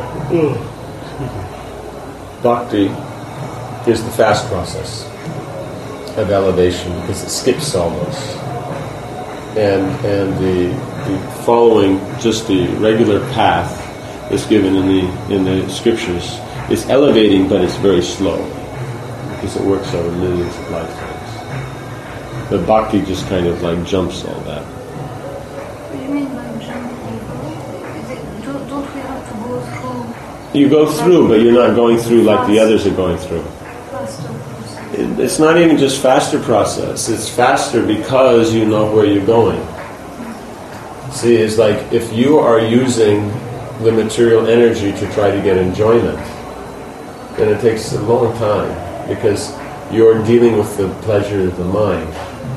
S1: oh, bhakti is the fast process of elevation, because it skips all those, and and the the following just the regular path that's given in the in the scriptures is elevating, but it's very slow because it works over millions of lifetimes. But bhakti just kind of like jumps all that.
S3: What do you mean by jumping? Is it, don't, don't we have to go through?
S1: You go through, but you're not going through like the others are going through. It's not even just faster process. It's faster because you know where you're going. See, it's like if you are using the material energy to try to get enjoyment, then it takes a long time because you're dealing with the pleasure of the mind.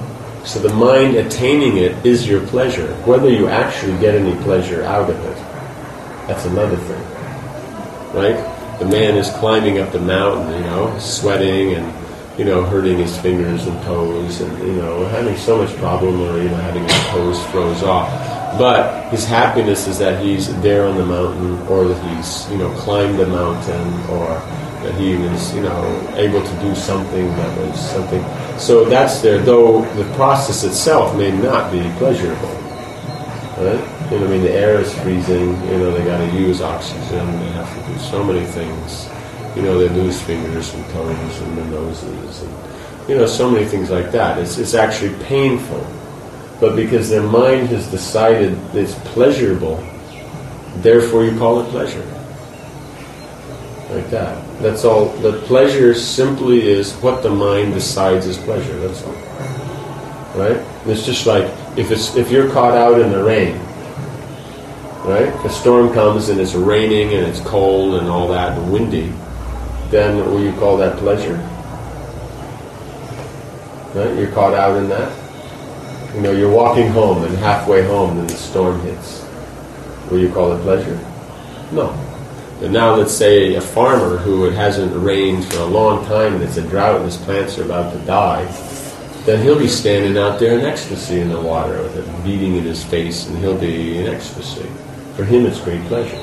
S1: So the mind attaining it is your pleasure. Whether you actually get any pleasure out of it, that's another thing. Right? The man is climbing up the mountain, you know, sweating and, you know, hurting his fingers and toes and, you know, having so much problem or, you know, having his toes froze off. But his happiness is that he's there on the mountain, or that he's, you know, climbed the mountain, or that he was, you know, able to do something that was something. So that's there, though the process itself may not be pleasurable. Right? You know, I mean, the air is freezing, you know, they got to use oxygen, they have to do so many things. You know, they lose fingers and toes and the noses and, you know, so many things like that. It's, it's actually painful. But because their mind has decided it's pleasurable, therefore you call it pleasure. Like that. That's all. The pleasure simply is what the mind decides is pleasure. That's all. Right? It's just like if it's if you're caught out in the rain, right? A storm comes and it's raining and it's cold and all that and windy. Then will you call that pleasure? Right? You're caught out in that. You know, you're walking home and halfway home and the storm hits. Will you call it pleasure? No. And now let's say a farmer who it hasn't rained for a long time and it's a drought and his plants are about to die, then he'll be standing out there in ecstasy in the water with it beating in his face, and he'll be in ecstasy. For him it's great pleasure.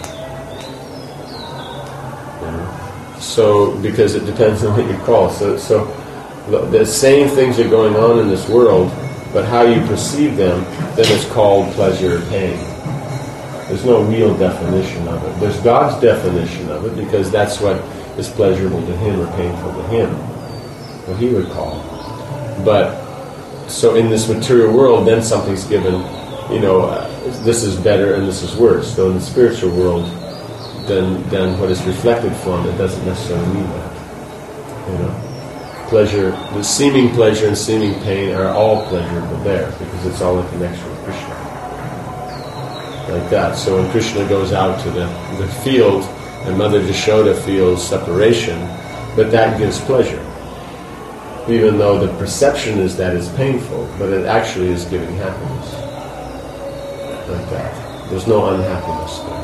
S1: You know? So, because it depends on what you call. So, so the same things are going on in this world, but how you perceive them, then it's called pleasure or pain. There's no real definition of it. There's God's definition of it, because that's what is pleasurable to Him or painful to Him, what He would call. But, so in this material world, then something's given, you know, uh, this is better and this is worse. So in the spiritual world, then then what is reflected from it doesn't necessarily mean that. You know? Pleasure, the seeming pleasure and seeming pain are all pleasurable there, because it's all in connection with Krishna. Like that. So when Krishna goes out to the, the field, and Mother Yashoda feels separation, but that gives pleasure. Even though the perception is that it's painful, but it actually is giving happiness. Like that. There's no unhappiness there.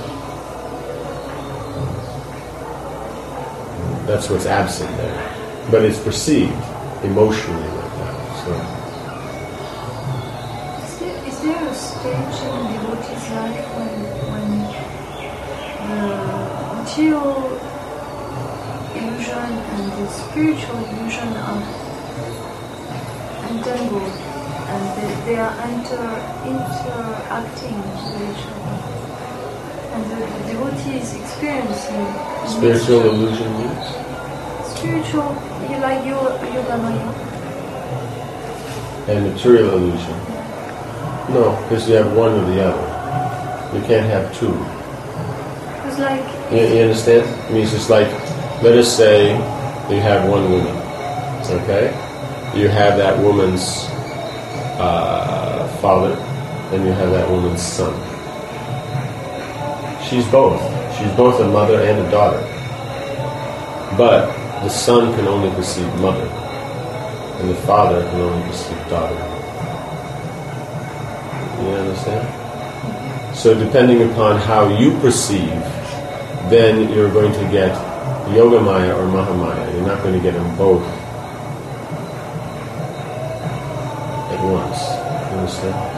S1: That's what's absent there. But it's perceived emotionally like that. So.
S5: Is there, is there a stage in the devotee's life when, when the material illusion and the spiritual illusion are entangled and they, they are inter, interacting with each other? And the, the devotee is experiencing
S1: Spiritual illusion means?
S5: Spiritual, you like yoga, yoga maya.
S1: And material illusion? No, because you have one or the other. You can't have two.
S5: It's like...
S1: You, you understand? It means it's like, let us say you have one woman, okay? You have that woman's uh, father, and you have that woman's son. She's both. She's both a mother and a daughter. But the son can only perceive mother, and the father can only perceive daughter. You understand? So depending upon how you perceive, then you're going to get Yogamaya or Mahamaya. You're not going to get them both at once. You understand?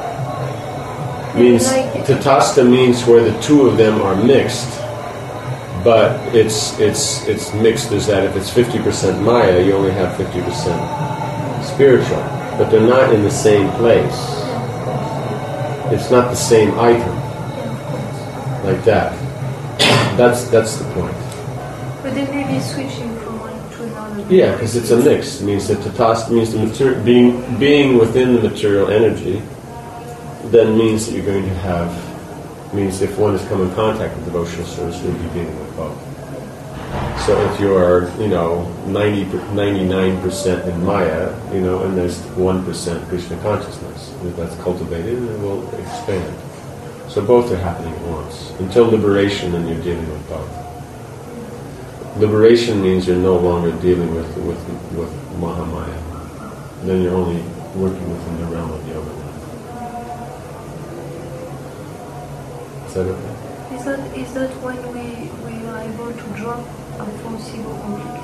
S1: Means Tatastha means where the two of them are mixed, but it's it's it's mixed is that if it's fifty percent Maya, you only have fifty percent spiritual, but they're not in the same place. It's not the same item, like that. That's that's the point.
S5: But they may be switching from one to another.
S1: Yeah, because it's a mix. It means that Tatastha means the material, being being within the material energy. Then means that you're going to have, means if one has come in contact with devotional service, you'll be dealing with both. So if you are, you know, ninety, ninety-nine percent in Maya, you know, and there's one percent Krishna consciousness, if that's cultivated, it will expand. So both are happening at once. Until liberation, then you're dealing with both. Liberation means you're no longer dealing with, with, with Mahamaya. Then you're only working within the realm of yoga. Is that okay?
S5: Is that, is that when we, we are able to drop our false ego completely?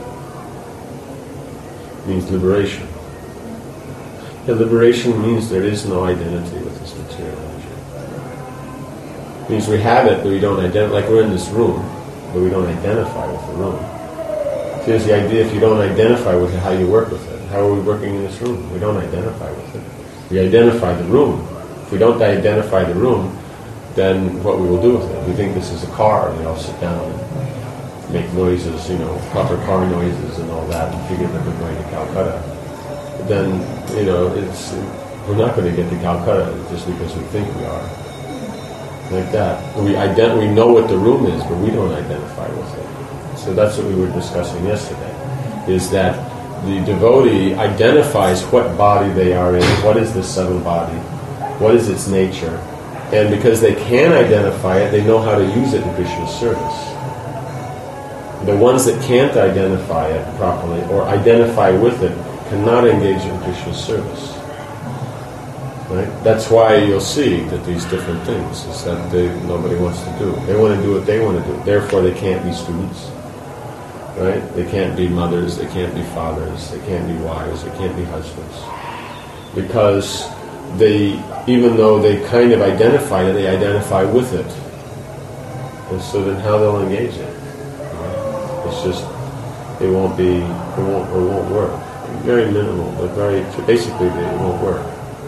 S1: Means liberation. Yeah, liberation means there is no identity with this material energy. It means we have it, but we don't identify. Like we're in this room, but we don't identify with the room. So here's the idea: if you don't identify with it, how you work with it? How are we working in this room? We don't identify with it. We identify the room. If we don't identify the room, then what we will do with it? We think this is a car, and we all sit down and make noises, you know, proper car noises and all that, and figure that we're going to Calcutta. But then, you know, it's we're not going to get to Calcutta just because we think we are. Like that. We ident- we know what the room is, but we don't identify with it. So that's what we were discussing yesterday, is that the devotee identifies what body they are in, what is this subtle body, what is its nature, and because they can identify it, they know how to use it in Krishna's service. The ones that can't identify it properly or identify with it cannot engage in Krishna's service. Right? That's why you'll see that these different things is that they, nobody wants to do. They want to do what they want to do. Therefore, they can't be students. Right? They can't be mothers. They can't be fathers. They can't be wives. They can't be husbands. Because they, even though they kind of identify it, they identify with it. And so then, how they'll engage it? It's just, it won't be, it won't, it won't work. Very minimal, but very, basically it won't work.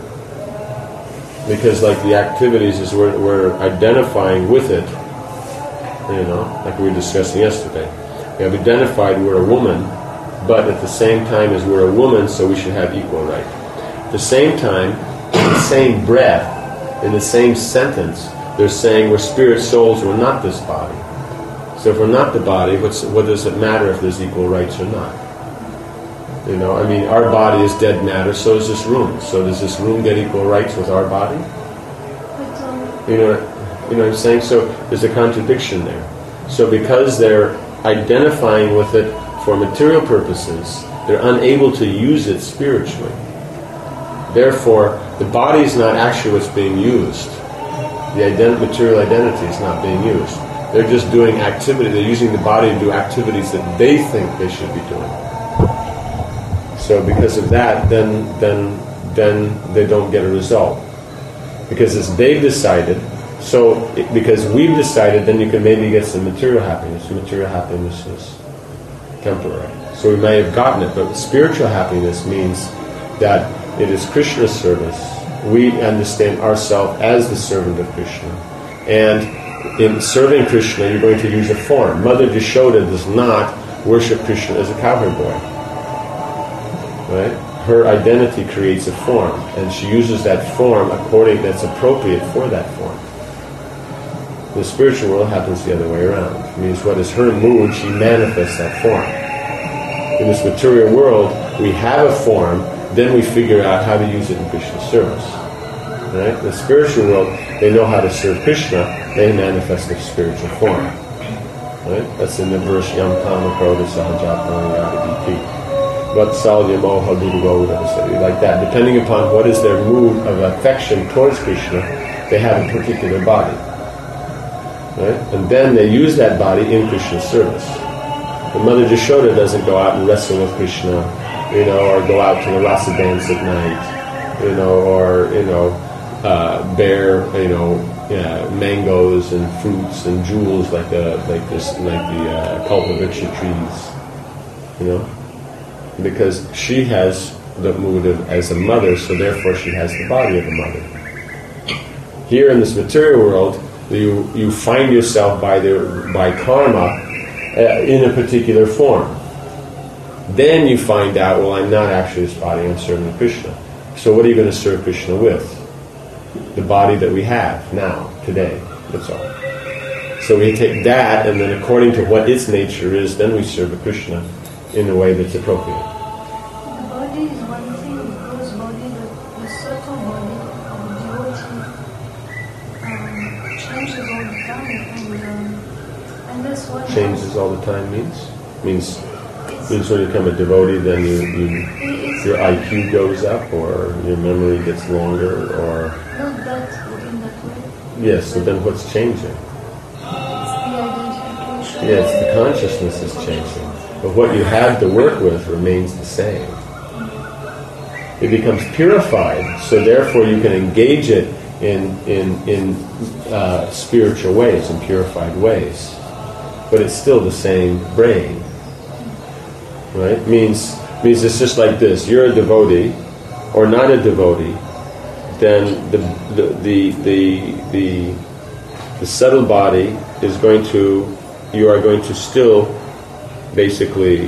S1: Because like the activities is we're, we're identifying with it, you know, like we were discussing yesterday. We have identified we're a woman, but at the same time as we're a woman, so we should have equal right. At the same time, in the same breath, in the same sentence, they're saying we're spirit souls, we're not this body. So if we're not the body, what's, what does it matter if there's equal rights or not? You know, I mean, our body is dead matter, so is this room. So does this room get equal rights with our body? You know, you know what I'm saying? So there's a contradiction there. So because they're identifying with it for material purposes, they're unable to use it spiritually. Therefore, the body is not actually what's being used. The ident- material identity is not being used. They're just doing activity. They're using the body to do activities that they think they should be doing. So because of that, then then then they don't get a result. Because it's they've decided. So it, because we've decided, then you can maybe get some material happiness. Material happiness is temporary. So we may have gotten it, but spiritual happiness means that it is Krishna's service. We understand ourselves as the servant of Krishna. And in serving Krishna, you're going to use a form. Mother Yashoda does not worship Krishna as a cowherd boy. Right? Her identity creates a form, and she uses that form according that's appropriate for that form. The spiritual world happens the other way around. It means what is her mood, she manifests that form. In this material world, we have a form, then we figure out how to use it in Krishna's service. Right? The spiritual world, they know how to serve Krishna, they manifest their spiritual form. Right? That's in the verse Yam Kama Krodha Sahajatma Yadaditi. Vatsalya Moha Guru like that. Depending upon what is their mood of affection towards Krishna, they have a particular body. Right? And then they use that body in Krishna's service. The Mother Yashoda doesn't go out and wrestle with Krishna, you know, or go out to the rasa dance at night, you know, or, you know, uh, bear, you know, yeah, mangoes and fruits and jewels like the like this like the uh, Kalpavriksha trees, you know, because she has the mood of as a mother, so therefore she has the body of a mother. Here in this material world, you you find yourself by the by karma uh, in a particular form. Then you find out, well, I'm not actually this body, I'm serving Krishna. So what are you going to serve Krishna with? The body that we have now, today. That's all. So we take that, and then according to what its nature is, then we serve Krishna in a way that's appropriate.
S5: The body is one thing, because body, the, the subtle body of the devotee um, changes all the time, and, um, and that's what
S1: changes all the time means? Means means when you become a devotee, then you... you
S5: it's
S1: your I Q goes up, or your memory gets longer, or
S5: Not that in that way.
S1: yes. So then, what's changing?
S5: It's the identification.
S1: Yes, the consciousness is changing, but what you have to work with remains the same. It becomes purified, so therefore you can engage it in in in uh, spiritual ways, in purified ways. But it's still the same brain, right? Means means it's just like this: you're a devotee, or not a devotee. Then the the the the the, the subtle body is going to, you are going to still basically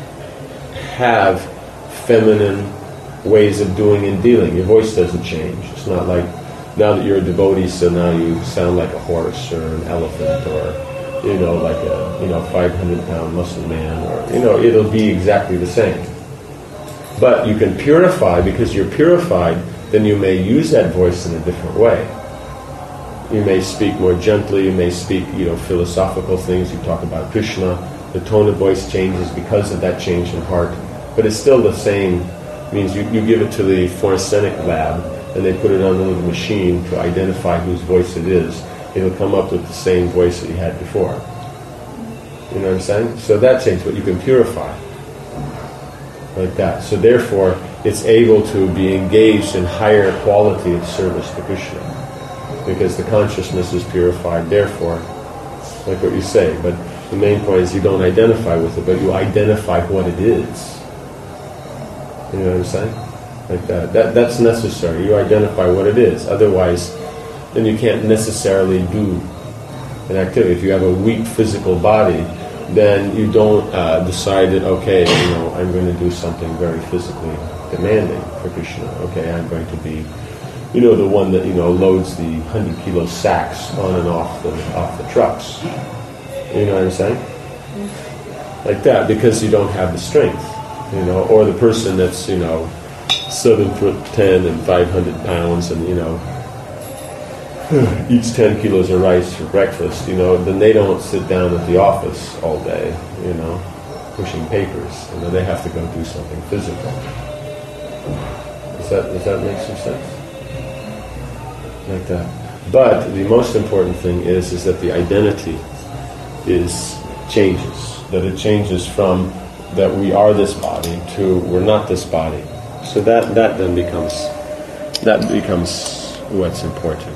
S1: have feminine ways of doing and dealing. Your voice doesn't change. It's not like now that you're a devotee, so now you sound like a horse or an elephant, or you know, like a you know five hundred pound muscle man, or you know, it'll be exactly the same. But you can purify, because you're purified. Then you may use that voice in a different way. You may speak more gently. You may speak, you know, philosophical things. You talk about Krishna. The tone of voice changes because of that change in heart, but it's still the same. Means you, you give it to the forensic lab, and they put it on a little machine to identify whose voice it is. It'll come up with the same voice that you had before. You know what I'm saying? So that changes, but you can purify like that. So therefore, it's able to be engaged in higher quality of service to Krishna, because the consciousness is purified. Therefore, like what you say, but the main point is you don't identify with it, but you identify what it is. You know what I'm saying? Like that. That that's necessary. You identify what it is. Otherwise, then you can't necessarily do an activity. If you have a weak physical body, then you don't uh, decide that, okay, you know, I'm going to do something very physically demanding for Krishna. Okay, I'm going to be, you know, the one that, you know, loads the hundred kilo sacks on and off the off the trucks. You know what I'm saying? Like that, because you don't have the strength. You know, or the person that's, you know, seven foot ten and five hundred pounds, and you know, eats ten kilos of rice for breakfast. You know, then they don't sit down at the office all day. You know, pushing papers. You know, they have to go do something physical. Does that does that make some sense? Like that. But the most important thing is is that the identity is changes. That it changes from that we are this body to we're not this body. So that, that then becomes that becomes what's important.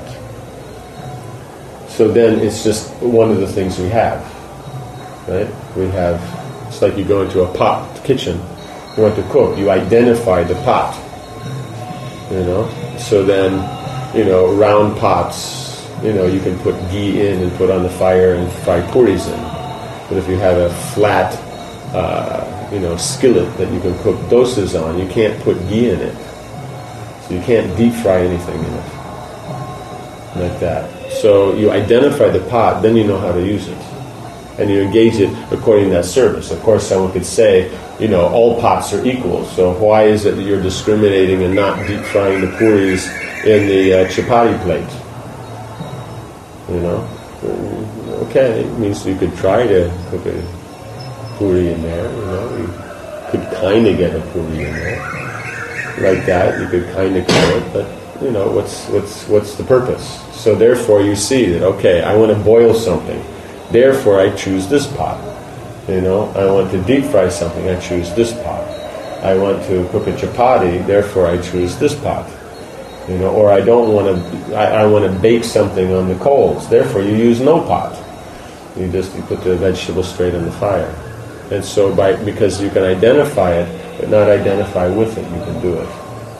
S1: So then it's just one of the things we have. Right? We have, it's like you go into a pot kitchen, you want to cook, you identify the pot. You know? So then, you know, round pots, you know, you can put ghee in and put on the fire and fry puris in. But if you have a flat Uh, you know, skillet that you can cook dosas on, you can't put ghee in it. So you can't deep fry anything in it. Like that. So you identify the pot, then you know how to use it. And you engage it according to that service. Of course, someone could say, you know, all pots are equal, so why is it that you're discriminating and not deep frying the puris in the uh, chapati plate? You know? Okay, it means you could try to cook it puri in there, you know, you could kind of get a puri in there, like that. You could kind of kill it, but you know, what's what's what's the purpose? So therefore, you see that okay, I want to boil something, therefore I choose this pot. You know, I want to deep fry something, I choose this pot. I want to cook a chapati, therefore I choose this pot. You know, or I don't want to, I, I want to bake something on the coals, therefore you use no pot. You just you put the vegetable straight on the fire. And so, by because you can identify it, but not identify with it, you can do it.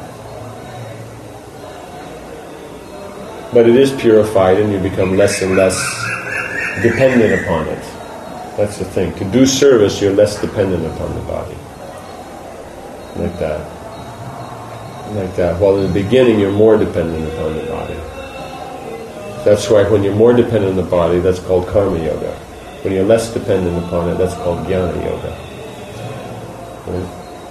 S1: But it is purified, and you become less and less dependent upon it. That's the thing. To do service, you're less dependent upon the body. Like that. Like that. While in the beginning, you're more dependent upon the body. That's why when you're more dependent on the body, that's called karma yoga. When you're less dependent upon it, that's called jnana yoga. Right?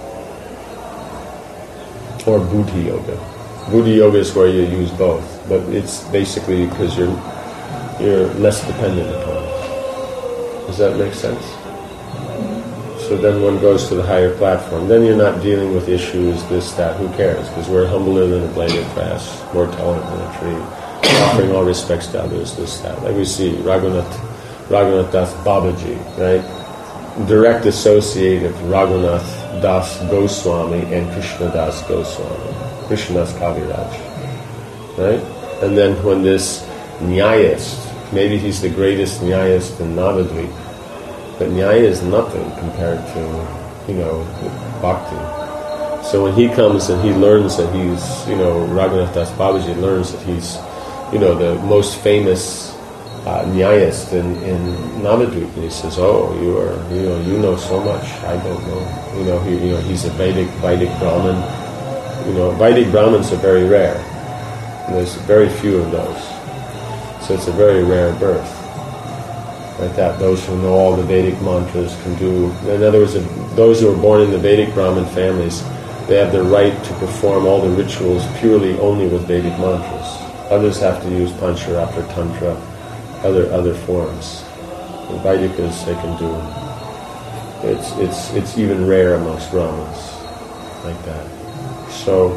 S1: Or buddhi yoga. Buddhi yoga is where you use both, but it's basically because you're you're less dependent upon it. Does that make sense? So So then one goes to the higher platform. Then you're not dealing with issues, this, that, who cares? Because we're humbler than a blade of grass, more tolerant than a tree, offering all respects to others, this, that. Like we see Raghunath, Raghunath Das Babaji, right? Direct associate of Raghunath Das Goswami and Krishna Das Goswami, Krishna Das Kaviraj, right? And then when this Nyayist, maybe he's the greatest Nyayist in Navadvip, but Nyaya is nothing compared to, you know, Bhakti. So when he comes and he learns that he's, you know, Raghunath Das Babaji learns that he's, you know, the most famous uh, Nyayist in, in Navadvip, and he says, oh, you are, you know, you know so much, I don't know. You know, he, you know, he's a Vedic, Vedic Brahmin. You know, Vedic Brahmins are very rare. And there's very few of those. So it's a very rare birth. Like that, those who know all the Vedic mantras can do. In other words, those who are born in the Vedic Brahmin families, they have the right to perform all the rituals purely only with Vedic mantras. Others have to use Pancharatra, Tantra, other other forms. The Vedikas they can do. It's it's it's even rare amongst Brahmins, like that. So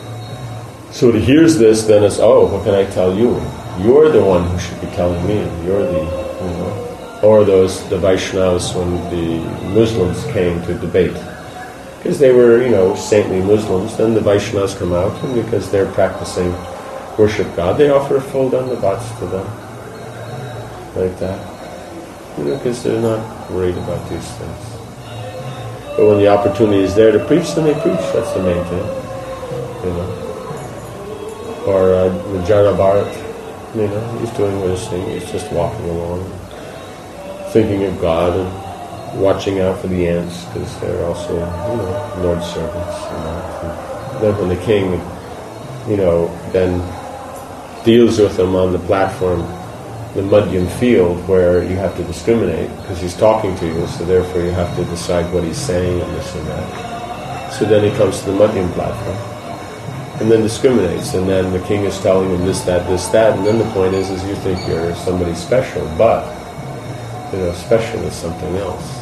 S1: so he hears this, then it's, oh, what can I tell you? You're the one who should be telling me. You're the, you know. Or those, the Vaishnavas when the Muslims came to debate. Because they were, you know, saintly Muslims, then the Vaishnavas come out, and because they're practicing worship God, they offer a full dandavats to them. Like that. You know, because they're not worried about these things. But when the opportunity is there to preach, then they preach. That's the main thing. You know. Or uh, Vijayana Bharat, you know, he's doing his thing, he's just walking along, thinking of God and watching out for the ants, because they're also, you know, Lord's servants. You know. And then when the king, you know, then deals with them on the platform, the Madhyam field, where you have to discriminate, because he's talking to you, so therefore you have to decide what he's saying and this and that. So then he comes to the Madhyam platform, and then discriminates, and then the king is telling him this, that, this, that, and then the point is, is you think you're somebody special, but, you know, special is something else.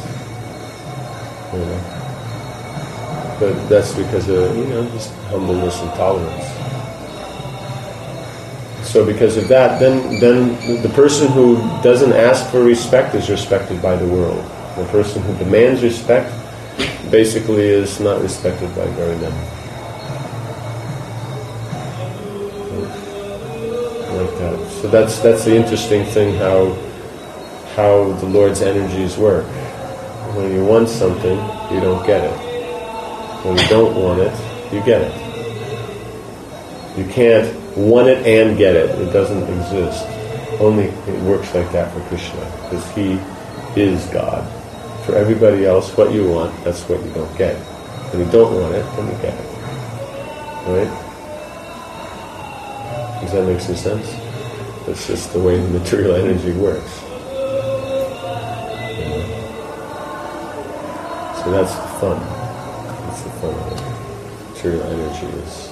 S1: You know. But that's because of, you know, just humbleness and tolerance. So because of that, then then the person who doesn't ask for respect is respected by the world. The person who demands respect basically is not respected by very many. Like that. So that's that's the interesting thing, how how the Lord's energies work. When you want something, you don't get it. When you don't want it, you get it. You can't want it and get it. It doesn't exist. Only it works like that for Krishna, because he is God. For everybody else, what you want, that's what you don't get. When you don't want it, then you get it. Right? Does that make some sense? That's just the way the material energy works. You know? So that's the fun. That's the fun of it. Material energy is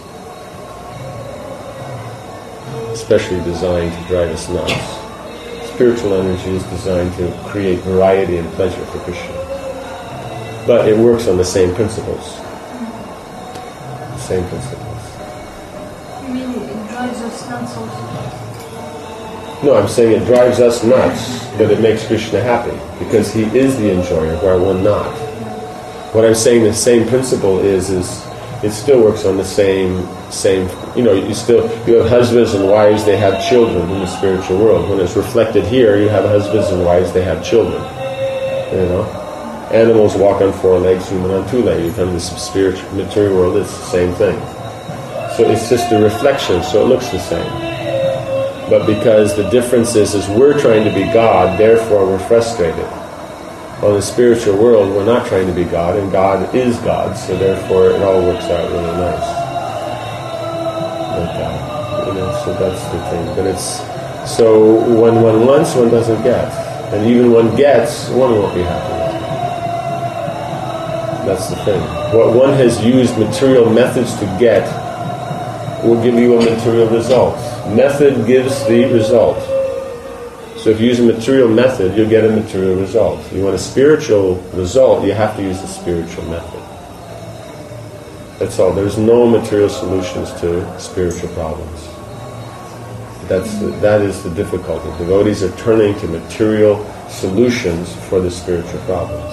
S1: especially designed to drive us nuts. Spiritual energy is designed to create variety and pleasure for Krishna. But it works on the same principles. The same principles.
S5: You mean it drives us nuts also?
S1: No, I'm saying it drives us nuts, but it makes Krishna happy, because he is the enjoyer, where we're not. What I'm saying, the same principle is, is it still works on the same, same, you know, you still, you have husbands and wives, they have children in the spiritual world. When it's reflected here, you have husbands and wives, they have children. You know? Animals walk on four legs, human on two legs. You come to the spiritual, material world, it's the same thing. So it's just a reflection, so it looks the same. But because the difference is, is we're trying to be God, therefore we're frustrated. On the spiritual world, we're not trying to be God, and God is God, so therefore it all works out really nice. Like that. You know, so that's the thing. But it's, so when one wants, one doesn't get. And even one gets, one won't be happy with it. That's the thing. What one has used material methods to get will give you a material result. Method gives the result. So So if you use a material method, you'll get a material result. If you want a spiritual result, you have to use the spiritual method. That's all. There's no material solutions to spiritual problems. That's the, that is the difficulty. Devotees are turning to material solutions for the spiritual problems.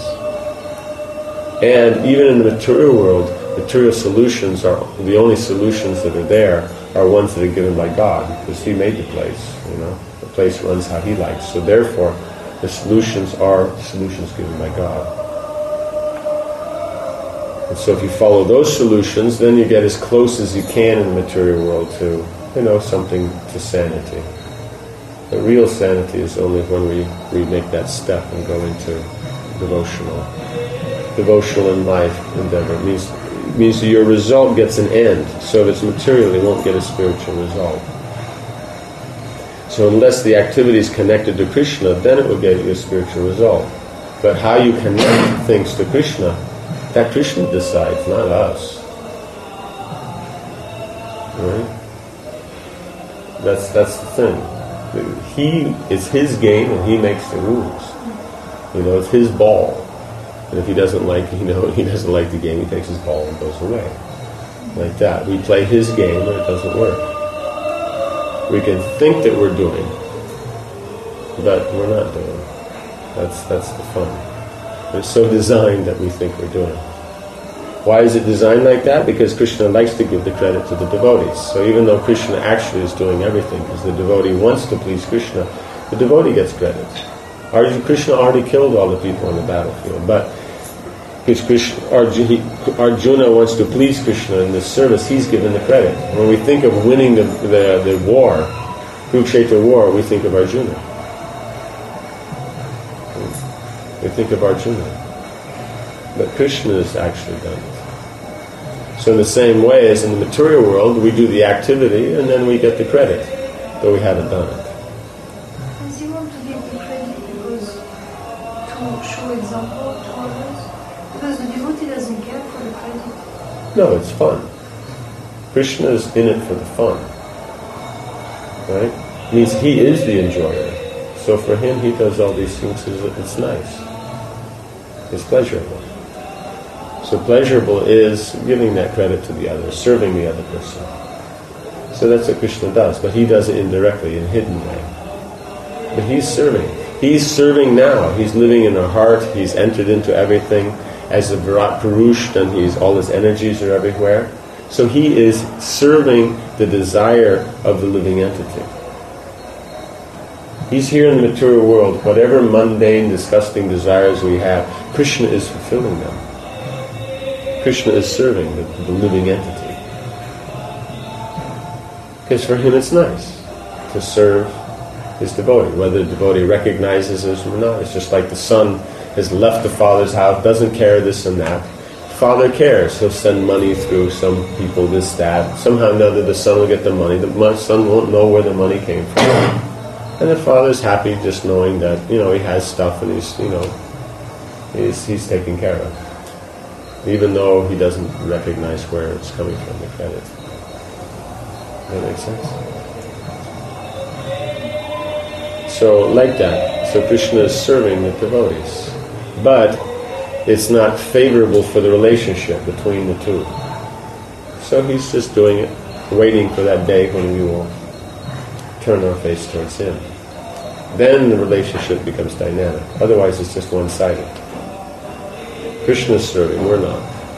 S1: And even in the material world, material solutions are the only solutions that are there are ones that are given by God, because He made the place. You know, the place runs how He likes. So therefore, the solutions are solutions given by God. And so if you follow those solutions, then you get as close as you can in the material world to, you know, something to sanity. The real sanity is only when we, we make that step and go into devotional, devotional in life endeavor. It means, it means that your result gets an end. So if it's material, you won't get a spiritual result. So unless the activity is connected to Krishna, then it will get you a spiritual result. But how you connect things to Krishna, that Krishna decides, not us. Right? That's that's the thing. He it's his game and he makes the rules. You know, it's his ball. And if he doesn't like, you know, he doesn't like the game, he takes his ball and goes away. Like that. We play his game and it doesn't work. We can think that we're doing, but we're not doing. That's that's the fun. It's so designed that we think we're doing. Why is it designed like that? Because Krishna likes to give the credit to the devotees. So even though Krishna actually is doing everything, because the devotee wants to please Krishna, the devotee gets credit. Arjuna, Krishna already killed all the people on the battlefield, but because Krishna, Arjuna, Arjuna wants to please Krishna in this service, he's given the credit. When we think of winning the, the, the war, Kurukshetra war, we think of Arjuna. We think of Arjuna. But Krishna has actually done it. So in the same way as in the material world, we do the activity and then we get the credit, though we haven't done it.
S5: Does he want to give the credit because to show example to others? Because the devotee doesn't care for the credit.
S1: No, it's fun. Krishna is in it for the fun. Right? It means he is the enjoyer. So for him, he does all these things because it's nice. It's pleasurable. So pleasurable is giving that credit to the other, serving the other person. So that's what Krishna does, but he does it indirectly, in a hidden way. But he's serving. He's serving now. He's living in our heart. He's entered into everything as a Virat Purush, and he's all his energies are everywhere. So he is serving the desire of the living entity. He's here in the material world. Whatever mundane, disgusting desires we have, Krishna is fulfilling them. Krishna is serving the, the living entity. Because for him it's nice to serve his devotee, whether the devotee recognizes us or not. It's just like the son has left the father's house, doesn't care this and that. Father cares. He'll send money through some people, this, that. Somehow or another the son will get the money. The son won't know where the money came from. And the father's happy just knowing that, you know, he has stuff and he's, you know, he's, he's taken care of. Even though he doesn't recognize where it's coming from, the credit. Does that make sense? So, like that. So Krishna is serving the devotees. But it's not favorable for the relationship between the two. So he's just doing it, waiting for that day when we will turn our face towards him. Then the relationship becomes dynamic. Otherwise it's just one-sided. Krishna is serving, we're not.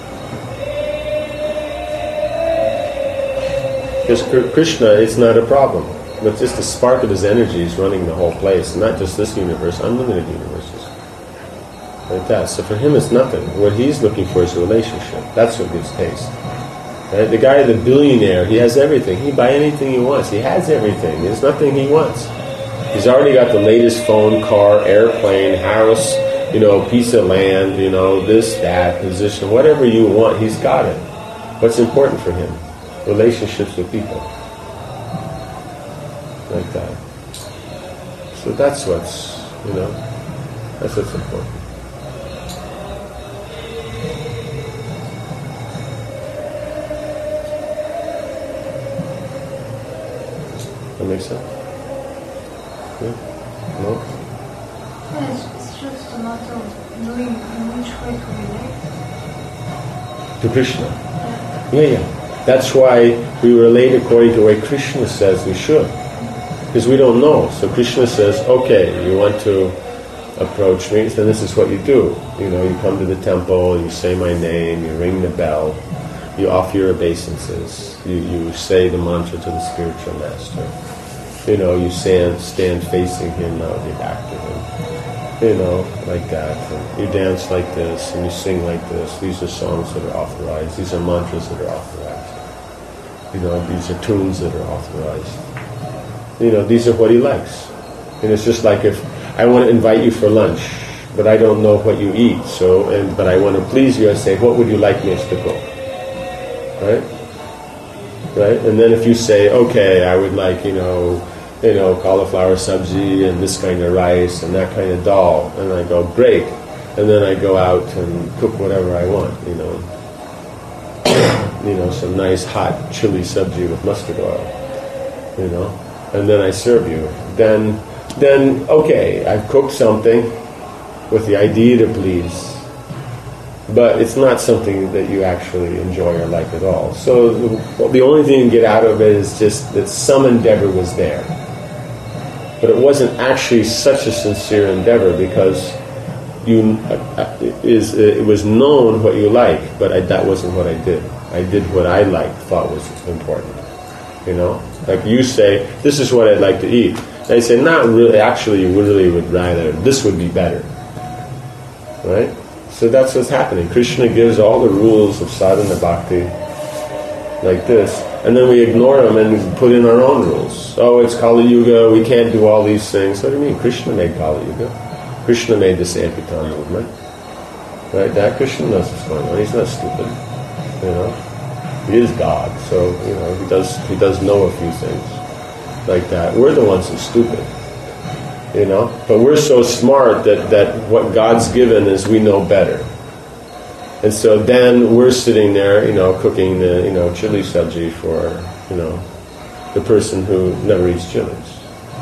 S1: Because Krishna, it's not a problem. But just the spark of his energy is running the whole place. Not just this universe, unlimited universes. Like that. So for him it's nothing. What he's looking for is a relationship. That's what gives taste. Right? The guy, the billionaire, he has everything. He buy anything he wants. He has everything. There's nothing he wants. He's already got the latest phone, car, airplane, house, you know, piece of land, you know, this, that, position, whatever you want, he's got it. What's important for him? Relationships with people. Like that. So that's what's, you know, that's what's important. That makes sense? Yeah.
S6: No?
S5: Yeah, it's, it's just a matter of knowing in which way to relate.
S6: To Krishna.
S5: Yeah.
S6: Yeah, yeah. That's why we relate according to the way Krishna says we should. Because we don't know. So Krishna says, okay, you want to approach me, then this is what you do. You know, you come to the temple, you say my name, you ring the bell, you offer your obeisances, you, you say the mantra to the spiritual master. You know, you stand, stand facing him, not with your back to him. You know, like that. And you dance like this, and you sing like this. These are songs that are authorized. These are mantras that are authorized. You know, these are tunes that are authorized. You know, these are what he likes. And it's just like if I want to invite you for lunch, but I don't know what you eat, so and but I want to please you, I say, what would you like me to cook? Right? Right? And then if you say, okay, I would like, you know, you know, cauliflower sabzi and this kind of rice and that kind of dal, and I go, great. And then I go out and cook whatever I want, you know. You know, some nice hot chili sabzi with mustard oil, you know. And then I serve you. Then, then okay, I've cooked something with the idea to please, but it's not something that you actually enjoy or like at all. So the, the only thing you get out of it is just that some endeavor was there. But it wasn't actually such a sincere endeavor because you uh, is it was known what you like, but I, that wasn't what I did. I did what I liked, thought was important. You know, like you say, this is what I'd like to eat. And I say, not really. Actually, you really would rather this would be better, right? So that's what's happening. Krishna gives all the rules of sadhana bhakti like this, and then we ignore them and put in our own rules. Oh, it's Kali Yuga, we can't do all these things. What do you mean? Krishna made Kali Yuga. Krishna made the Sankirtan movement. Right? That Krishna knows what's going on. He's not stupid. You know? He is God, so you know, he does he does know a few things like that. We're the ones who're stupid. You know? But we're so smart that, that what God's given is we know better. And so then we're sitting there, you know, cooking the, you know, chili sabji for, you know, the person who never eats chilies.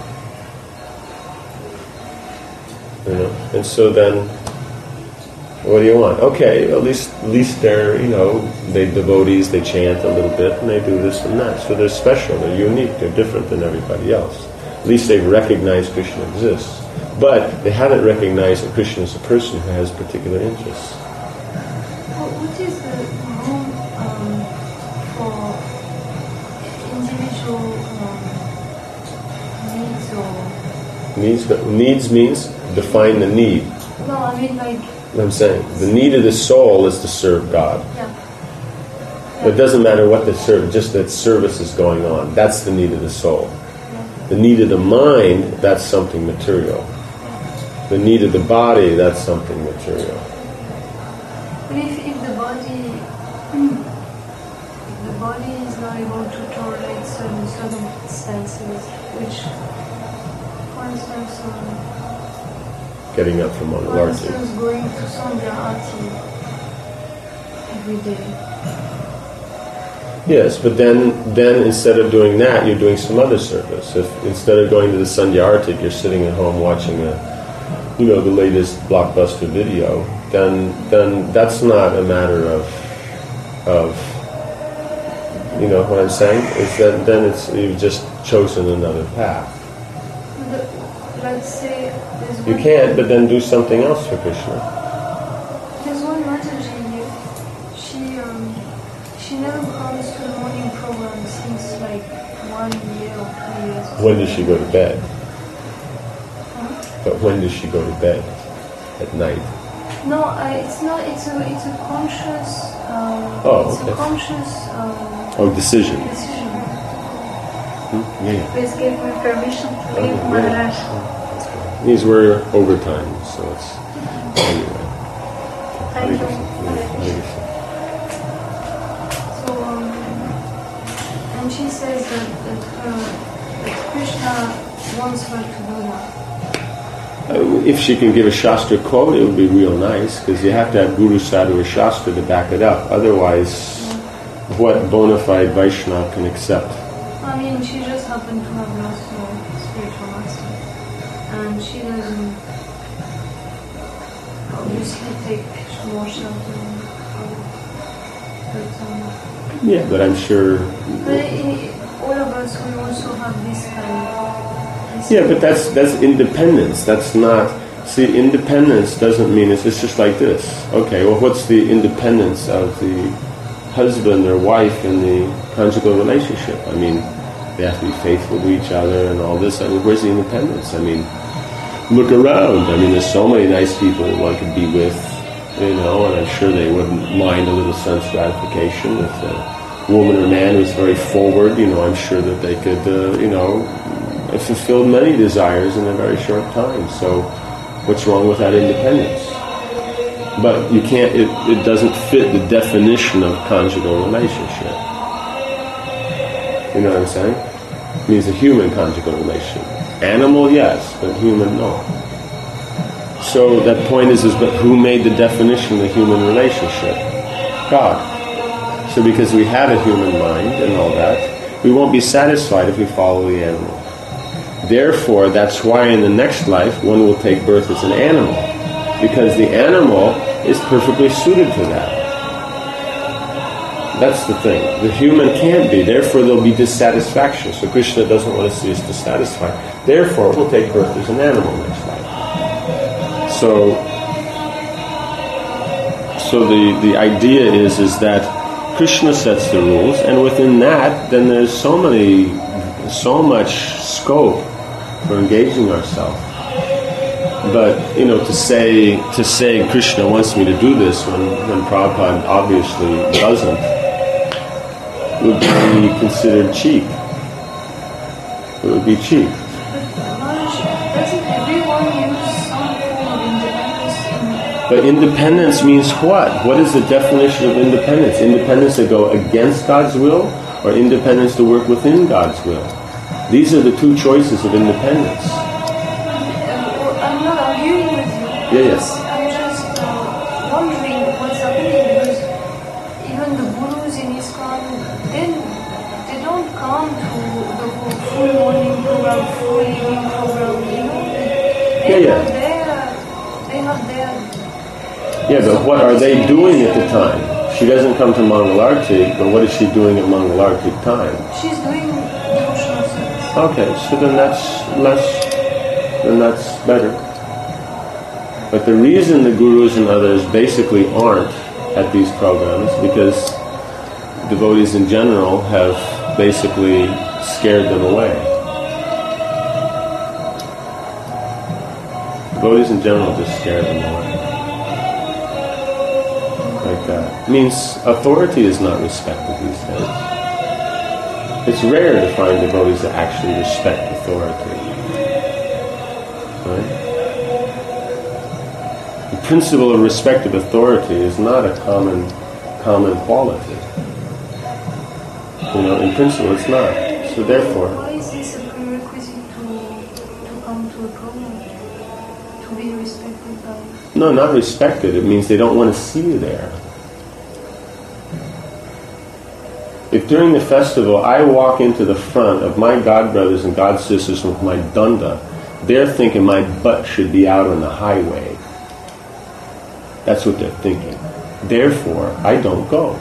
S6: You know? And so then, what do you want? Okay, at least at least they're, you know, they devotees, they chant a little bit, and they do this and that. So they're special, they're unique, they're different than everybody else. At least they've recognized Krishna exists. But they haven't recognized that Krishna is a person who has particular interests.
S5: What is the room um, for individual um, needs or...
S6: Needs, but needs means define the need.
S5: No, I mean like...
S6: I'm saying the need of the soul is to serve God.
S5: Yeah.
S6: Yeah. It doesn't matter what the service, just that service is going on. That's the need of the soul.
S5: Yeah.
S6: The need of the mind, that's something material.
S5: Yeah.
S6: The need of the body, that's something material.
S5: But if, if the body, if the body is not able to tolerate certain circumstances, which, for instance, um,
S6: Getting up from on
S5: for
S6: Larti.
S5: instance, going to Sandhya Aarti every day.
S6: Yes, but then, then instead of doing that, you're doing some other service. If instead of going to the Sandhya Aarti, you're sitting at home watching a, you know, the latest blockbuster video, then then that's not a matter of, of, you know what I'm saying? Is that then it's you've just chosen another path.
S5: The, let's say there's
S6: You
S5: one,
S6: can't, but then do something else for Krishna.
S5: there's one Mataji here. She um she never comes to the morning program since like one year or two years.
S6: When does she go to bed?
S5: Huh?
S6: But when does she go to bed? At night.
S5: No, I, it's not. It's a it's a conscious. Um,
S6: Oh,
S5: it's
S6: okay.
S5: a conscious um,
S6: Oh, decision.
S5: decision.
S6: Hmm? Yeah.
S3: Please give me permission to leave
S6: Oh,
S3: Maharaj.
S6: yeah. These were overtime, so it's anyway.
S3: Thank you.
S5: So, um, and she says that that, her, that Krishna wants her to do that.
S6: Uh, if she can give a Shastra quote, it would be real nice, because you have to have Guru Sadhu or Shastra to back it up. Otherwise,
S5: Yeah.
S6: what bona fide Vaishnava can accept?
S5: I mean, she just happened to have lost her spiritual master, and she doesn't obviously take more shelter. But, um,
S1: Yeah, but I'm sure.
S5: but i- all of us, we also have this time. This
S1: Yeah, but that's that's independence. That's not. See, independence doesn't mean it's, it's just like this. Okay, well, what's the independence of the husband or wife in the conjugal relationship? I mean, they have to be faithful to each other and all this. I mean, where's the independence? I mean, look around. I mean, there's so many nice people that one could be with, you know, and I'm sure they wouldn't mind a little sense gratification if a woman or man was very forward. You know, I'm sure that they could, uh, you know, fulfill many desires in a very short time. So, what's wrong with that independence? But you can't. It, it doesn't fit the definition of conjugal relationship. You know what I'm saying? It means a human conjugal relationship. Animal, yes, but human, no. So that point is, is but who made the definition of the human relationship? God. So because we have a human mind and all that, we won't be satisfied if we follow the animal. Therefore, that's why in the next life one will take birth as an animal, because the animal is perfectly suited to that. That's the thing. The human can't be. Therefore, there'll be dissatisfaction. So Krishna doesn't want to see us dissatisfied. Therefore, we'll take birth as an animal next life. So, so the, the idea is is that Krishna sets the rules, and within that, then there's so many, so much scope for engaging ourselves. But, you know, to say to say Krishna wants me to do this when, when Prabhupada obviously doesn't, would be considered cheap. It would be cheap.
S5: Doesn't everyone use some form of independence in
S1: But independence means what? What is the definition of independence? Independence to go against God's will, or independence to work within God's will? These are the two choices of independence.
S5: I'm not arguing with you.
S1: Yeah, yes.
S5: I'm just uh, wondering what's happening, because even the gurus in ISKCON, they, they don't come to the whole full morning program, full evening program, you know. They,
S1: Yeah,
S5: they
S1: yeah.
S5: Have their, they have their...
S1: Yeah, but what are they doing at the time? She doesn't come to Mangalarti, but what is she doing at Mangalarti time?
S5: She's doing devotional service.
S1: Okay, so then that's less, then that's better. But the reason the gurus and others basically aren't at these programs, because devotees in general have basically scared them away. Devotees in general just scare them away. Like that. It means authority is not respected these days. It's rare to find devotees that actually respect authority. Right? The principle of respect of authority is not a common common quality. You know, in principle it's not. So therefore,
S5: Why is this a prerequisite to, to come to a program? To be respected by...
S1: no, not respected. It means they don't want to see you there. If during the festival I walk into the front of my godbrothers and godsisters with my danda, they're thinking my butt should be out on the highway. That's what they're thinking. Therefore, I don't go.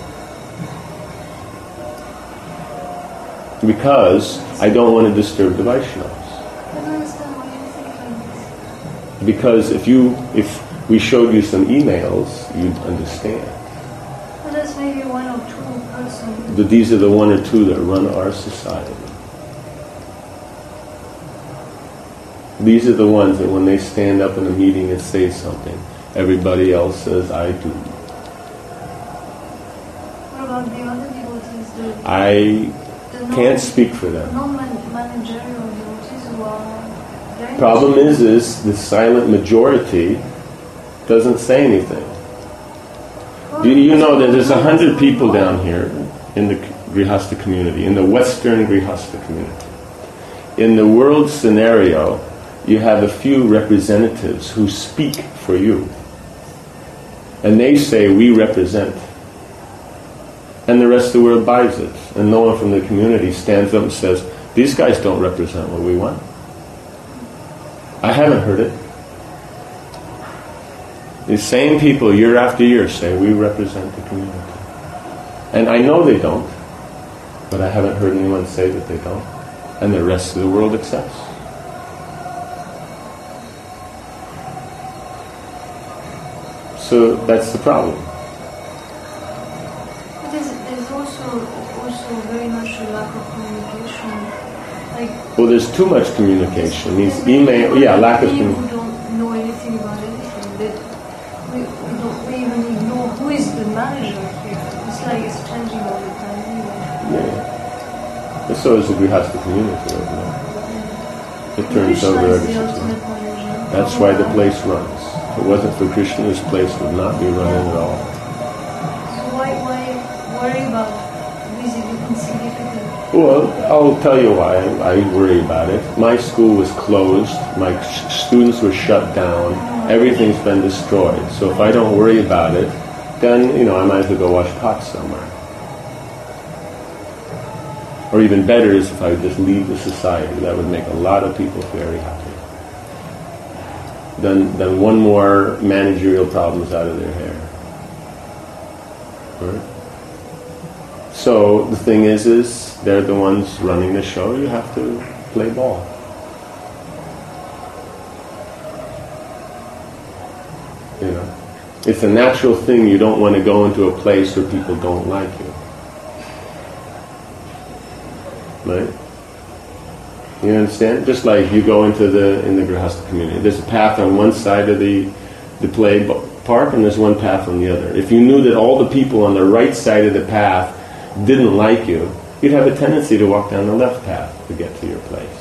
S1: Because I don't want to disturb the Vaishnavas.
S5: I don't understand why you think like this.
S1: Because if you, if we showed you some emails, you'd understand.
S5: But that's maybe one or two persons.
S1: But these are the one or two that run our society. These are the ones that when they stand up in a meeting and say something, everybody else says, I do.
S5: What about the other devotees? The,
S1: I
S5: the non-
S1: can't speak for them.
S5: non-managerial devotees who are very
S1: Problem is, is the silent majority doesn't say anything. Do you know that there's a hundred people down here in the Grihastha community, in the Western Grihastha community. In the world scenario, you have a few representatives who speak for you. And they say, we represent. And the rest of the world buys it. And no one from the community stands up and says, these guys don't represent what we want. I haven't heard it. These same people year after year say we represent the community. And I know they don't, but I haven't heard anyone say that they don't. And the rest of the world accepts. So that's the problem.
S5: There's, there's also also very much a lack of communication. Like
S1: Well, there's too much communication. These email, yeah, lack of
S5: we
S1: communication.
S5: don't know anything about anything. That we, we don't we even know who is the manager here. It's like it's changing all the time anyway.
S1: Yeah. And so is the Grihastha community over there. It turns
S5: Krishna
S1: over
S5: is
S1: every
S5: the
S1: six
S5: ultimate
S1: months.
S5: manager.
S1: That's why the place runs. If it wasn't for Krishna, this place would not be running at all.
S5: So why why worry about visiting insignificant?
S1: Well, I'll tell you why I worry about it. My school was closed. My sh- students were shut down. Everything's been destroyed. So if I don't worry about it, then, you know, I might as well go wash pots somewhere. Or even better is if I would just leave the society. That would make a lot of people very happy. Then, then one more managerial problem is out of their hair. Right? So the thing is, is they're the ones running the show. You have to play ball. You know, it's a natural thing. You don't want to go into a place where people don't like you, right? You understand? Just like you go into the in the Grihastha community, there's a path on one side of the the play park, and there's one path on the other. If you knew that all the people on the right side of the path didn't like you, you'd have a tendency to walk down the left path to get to your place.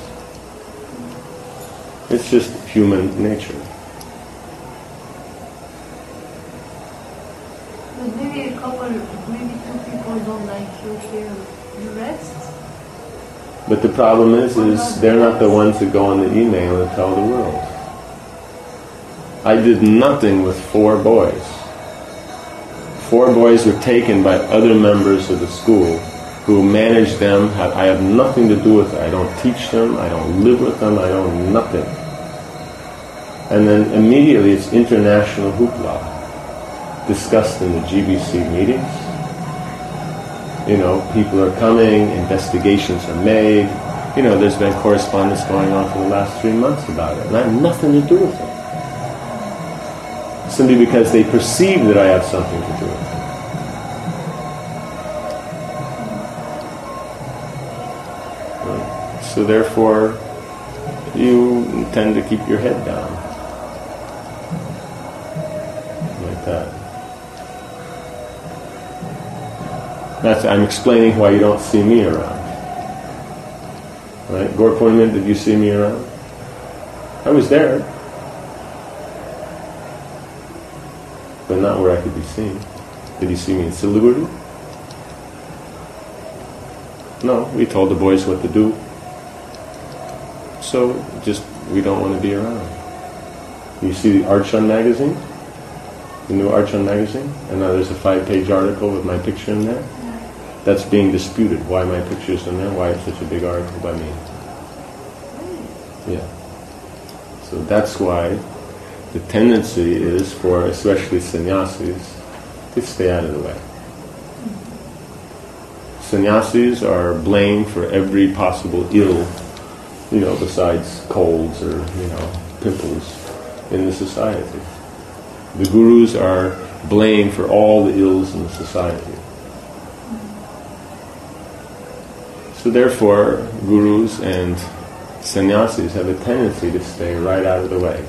S1: It's just human nature.
S5: But maybe a couple, maybe two people don't like you here. The rest?
S1: But the problem is, is they're not the ones that go on the email and tell the world. I did nothing with four boys. Four boys were taken by other members of the school who manage them. I have nothing to do with it. I don't teach them. I don't live with them. I don't nothing. And then immediately it's international hoopla discussed in the G B C meetings. You know, people are coming, investigations are made. You know, there's been correspondence going on for the last three months about it. And I have nothing to do with it. Simply because they perceive that I have something to do with it. Right? So therefore, you tend to keep your head down. Like that. That's, I'm explaining why you don't see me around. Right? Gaur Purnima, did you see me around? I was there. But not where I could be seen. Did you see me in Siliguri? No, we told the boys what to do. So, just, we don't want to be around. You see the Archon magazine? The new Archon magazine? And now there's a five-page article with my picture in there. That's being disputed. Why my picture's in there? Why it's such a big article by me? Yeah. So that's why the tendency is for especially sannyasis to stay out of the way. Sannyasis are blamed for every possible ill, you know, besides colds or, you know, pimples in the society. The gurus are blamed for all the ills in the society. So therefore, gurus and sannyasis have a tendency to stay right out of the way.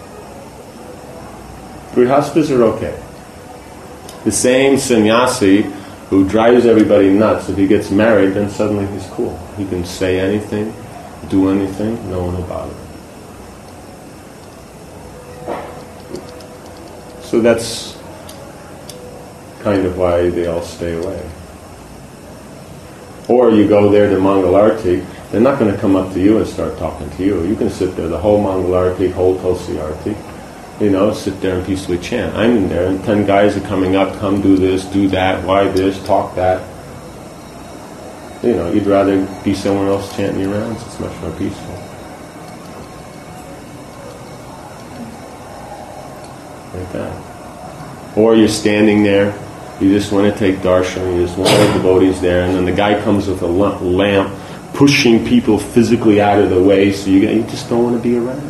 S1: Grihasthas are okay. The same sannyasi who drives everybody nuts, if he gets married, then suddenly he's cool. He can say anything, do anything, no one will bother him. So that's kind of why they all stay away. Or you go there to Mangalarti, they're not going to come up to you and start talking to you. You can sit there the whole Mangalarti, whole Tulsi Arti, you know, sit there and peacefully chant. I'm in there and ten guys are coming up, come do this, do that, why this, talk that. You know, you'd rather be somewhere else chanting your rounds. It's much more peaceful. like that. Or you're standing there, you just want to take darshan, you just want the devotees there, and then the guy comes with a lamp, pushing people physically out of the way, so you, you just don't want to be around.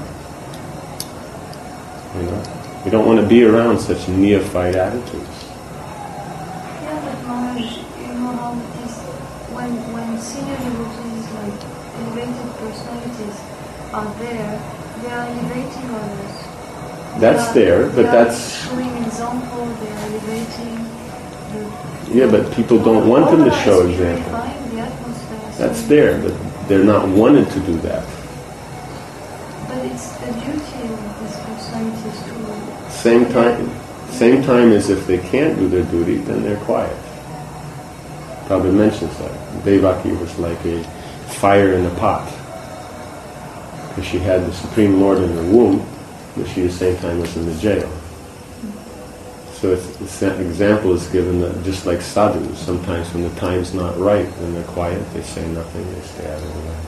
S1: You know, you don't want to be around such neophyte attitudes.
S5: Yeah, but Maharaj, you know how it is when when senior devotees, like elevated personalities, are there, they are elevating others.
S1: That's
S5: They are-
S1: there, but
S5: they are
S1: that's
S5: showing example. They are elevating. The,
S1: yeah, but people don't want them to show
S5: Otherwise,
S1: example.
S5: purifying the atmosphere.
S1: That's
S5: So-
S1: there, but they're not wanted to do that.
S5: But it's the duty of these personalities to.
S1: Same time, same time as if they can't do their duty, then they're quiet. Prabhupada mentions that. Devaki was like a fire in a pot. Because she had the Supreme Lord in her womb, but she at the same time was in the jail. So it's, it's an example is given that just like sadhus, sometimes when the time's not right, when they're quiet, they say nothing, they stay out of the way.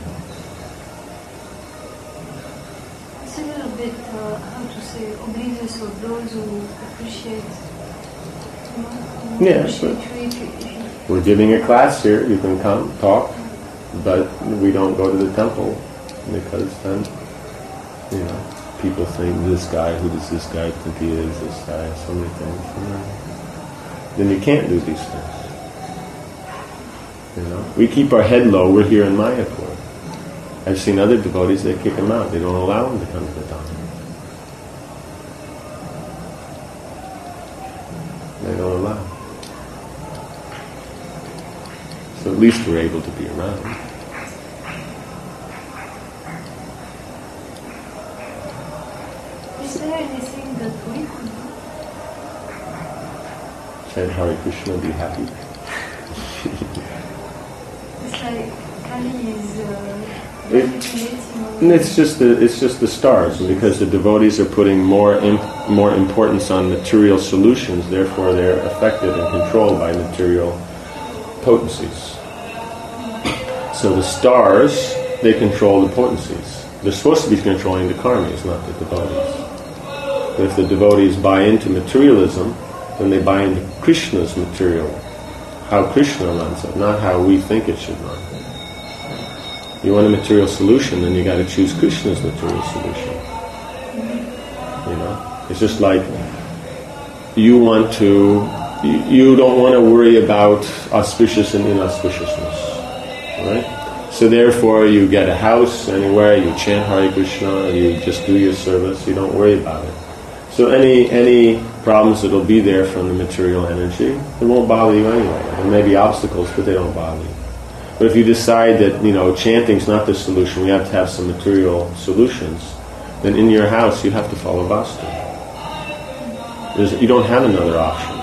S5: It's a little bit, uh, how to say, oblivious of those who appreciate. You know, who
S1: Yeah,
S5: appreciate
S1: but-
S5: you if you- if you-
S1: We're giving a class here, you can come, talk, but we don't go to the temple because then, you know, people think this guy, who does this guy think he is, this guy, so many things. You know. Then you can't do these things. You know, we keep our head low, we're here in Mayapur. I've seen other devotees, they kick them out, they don't allow them to come to the Dham. They don't allow. So at least we're able to be around.
S5: Is there anything that we could do?
S1: Chant Hare Krishna, be happy.
S5: It's like Kali is uh,
S1: It-
S5: manipulating all
S1: And it's just the it's just the stars, and because the devotees are putting more imp, more importance on material solutions, therefore they're affected and controlled by material potencies. So the stars, they control the potencies. They're supposed to be controlling the karmis, not the devotees. But if the devotees buy into materialism, then they buy into Krishna's material, how Krishna runs it, not how we think it should run. You want a material solution, then you got to choose Krishna's material solution. You know, it's just like you want to, you, you don't want to worry about auspicious and inauspiciousness, right? So therefore, you get a house anywhere, you chant Hare Krishna, you just do your service, you don't worry about it. So any any problems that'll be there from the material energy, it won't bother you anyway. There may be obstacles, but they don't bother you. But if you decide that, you know, chanting's not the solution, we have to have some material solutions, then in your house you have to follow Vastu. There's, you don't have another option.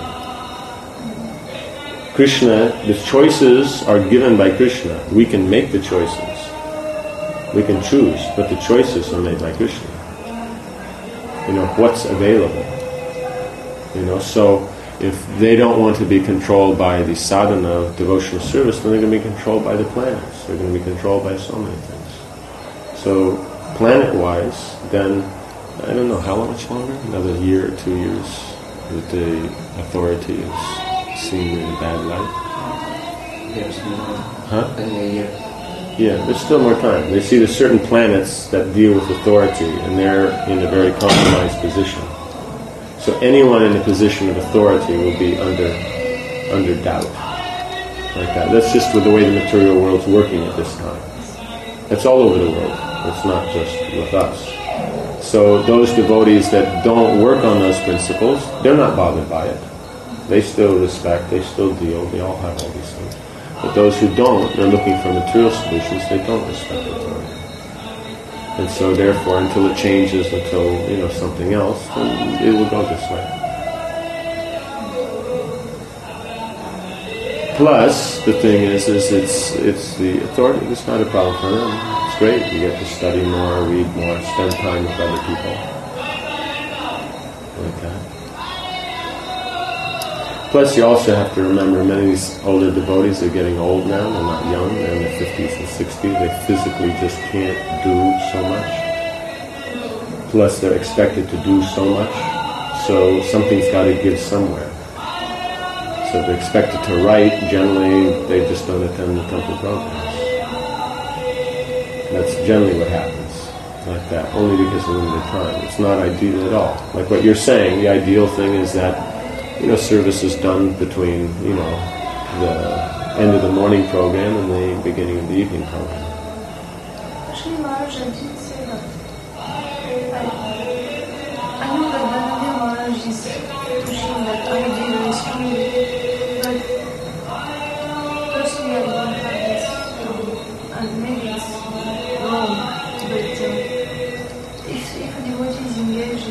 S1: Krishna, the choices are given by Krishna. We can make the choices. We can choose, but the choices are made by Krishna. You know, what's available. You know, so if they don't want to be controlled by the sadhana of devotional service, then they're going to be controlled by the planets. They're going to be controlled by so many things. So, planet-wise, then, I don't know, how much longer? Another year or two years that the authority is seen in a bad light?
S2: There's more
S1: Huh?
S2: than a year.
S1: Yeah, there's still more time. They see there's certain planets that deal with authority, and they're in a very compromised position. So anyone in a position of authority will be under under doubt, like that. That's just with the way the material world's working at this time. It's all over the world. It's not just with us. So those devotees that don't work on those principles, they're not bothered by it. They still respect, they still deal, they all have all these things. But those who don't, they're looking for material solutions, they don't respect authority. And so therefore, until it changes, until, you know, something else, then it will go this way. Plus, the thing is, is it's it's the authority. It's not a problem for them. It's great. You get to study more, read more, spend time with other people. Like that. Plus, you also have to remember, many of these older devotees are getting old now. They're not young. They're in their fifties and sixties. They physically just can't do so much. Plus, they're expected to do so much. So something's got to give somewhere. So if they're expected to write, generally they just don't attend the temple programs. That's generally what happens, like that, only because of limited time. It's not ideal at all. Like what you're saying, the ideal thing is that, you know, service is done between, you know, the end of the morning program and the beginning of the evening program.
S5: Actually, Maharaj, I did say that. I, I know that Dhananjay Maharaj is pushing that idea very strongly, but personally I don't have this, uh, and maybe it's wrong, but uh, if, if a devotee is engaged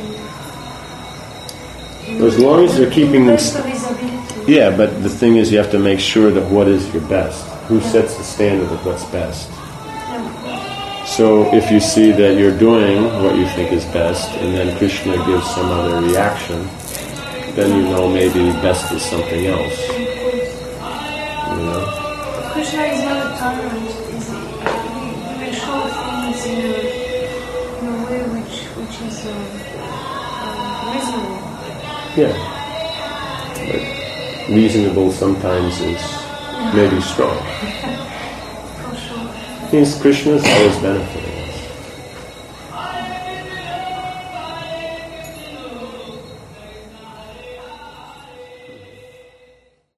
S5: in, in
S1: As long as they're keeping
S5: the
S1: them...
S5: best of his ability.
S1: Yeah, but the thing is you have to make sure that what is your best. Who sets the standard of what's best?
S5: Yeah.
S1: So if you see that you're doing what you think is best, and then Krishna gives some other reaction, then you know maybe best is something else. You know?
S5: Krishna is not a tyrant. Is he, he will show things in a, in a way which which is uh, uh, reasonable.
S1: Yeah. But reasonable sometimes is maybe strong.
S5: For sure.
S1: Means Krishna is always benefiting.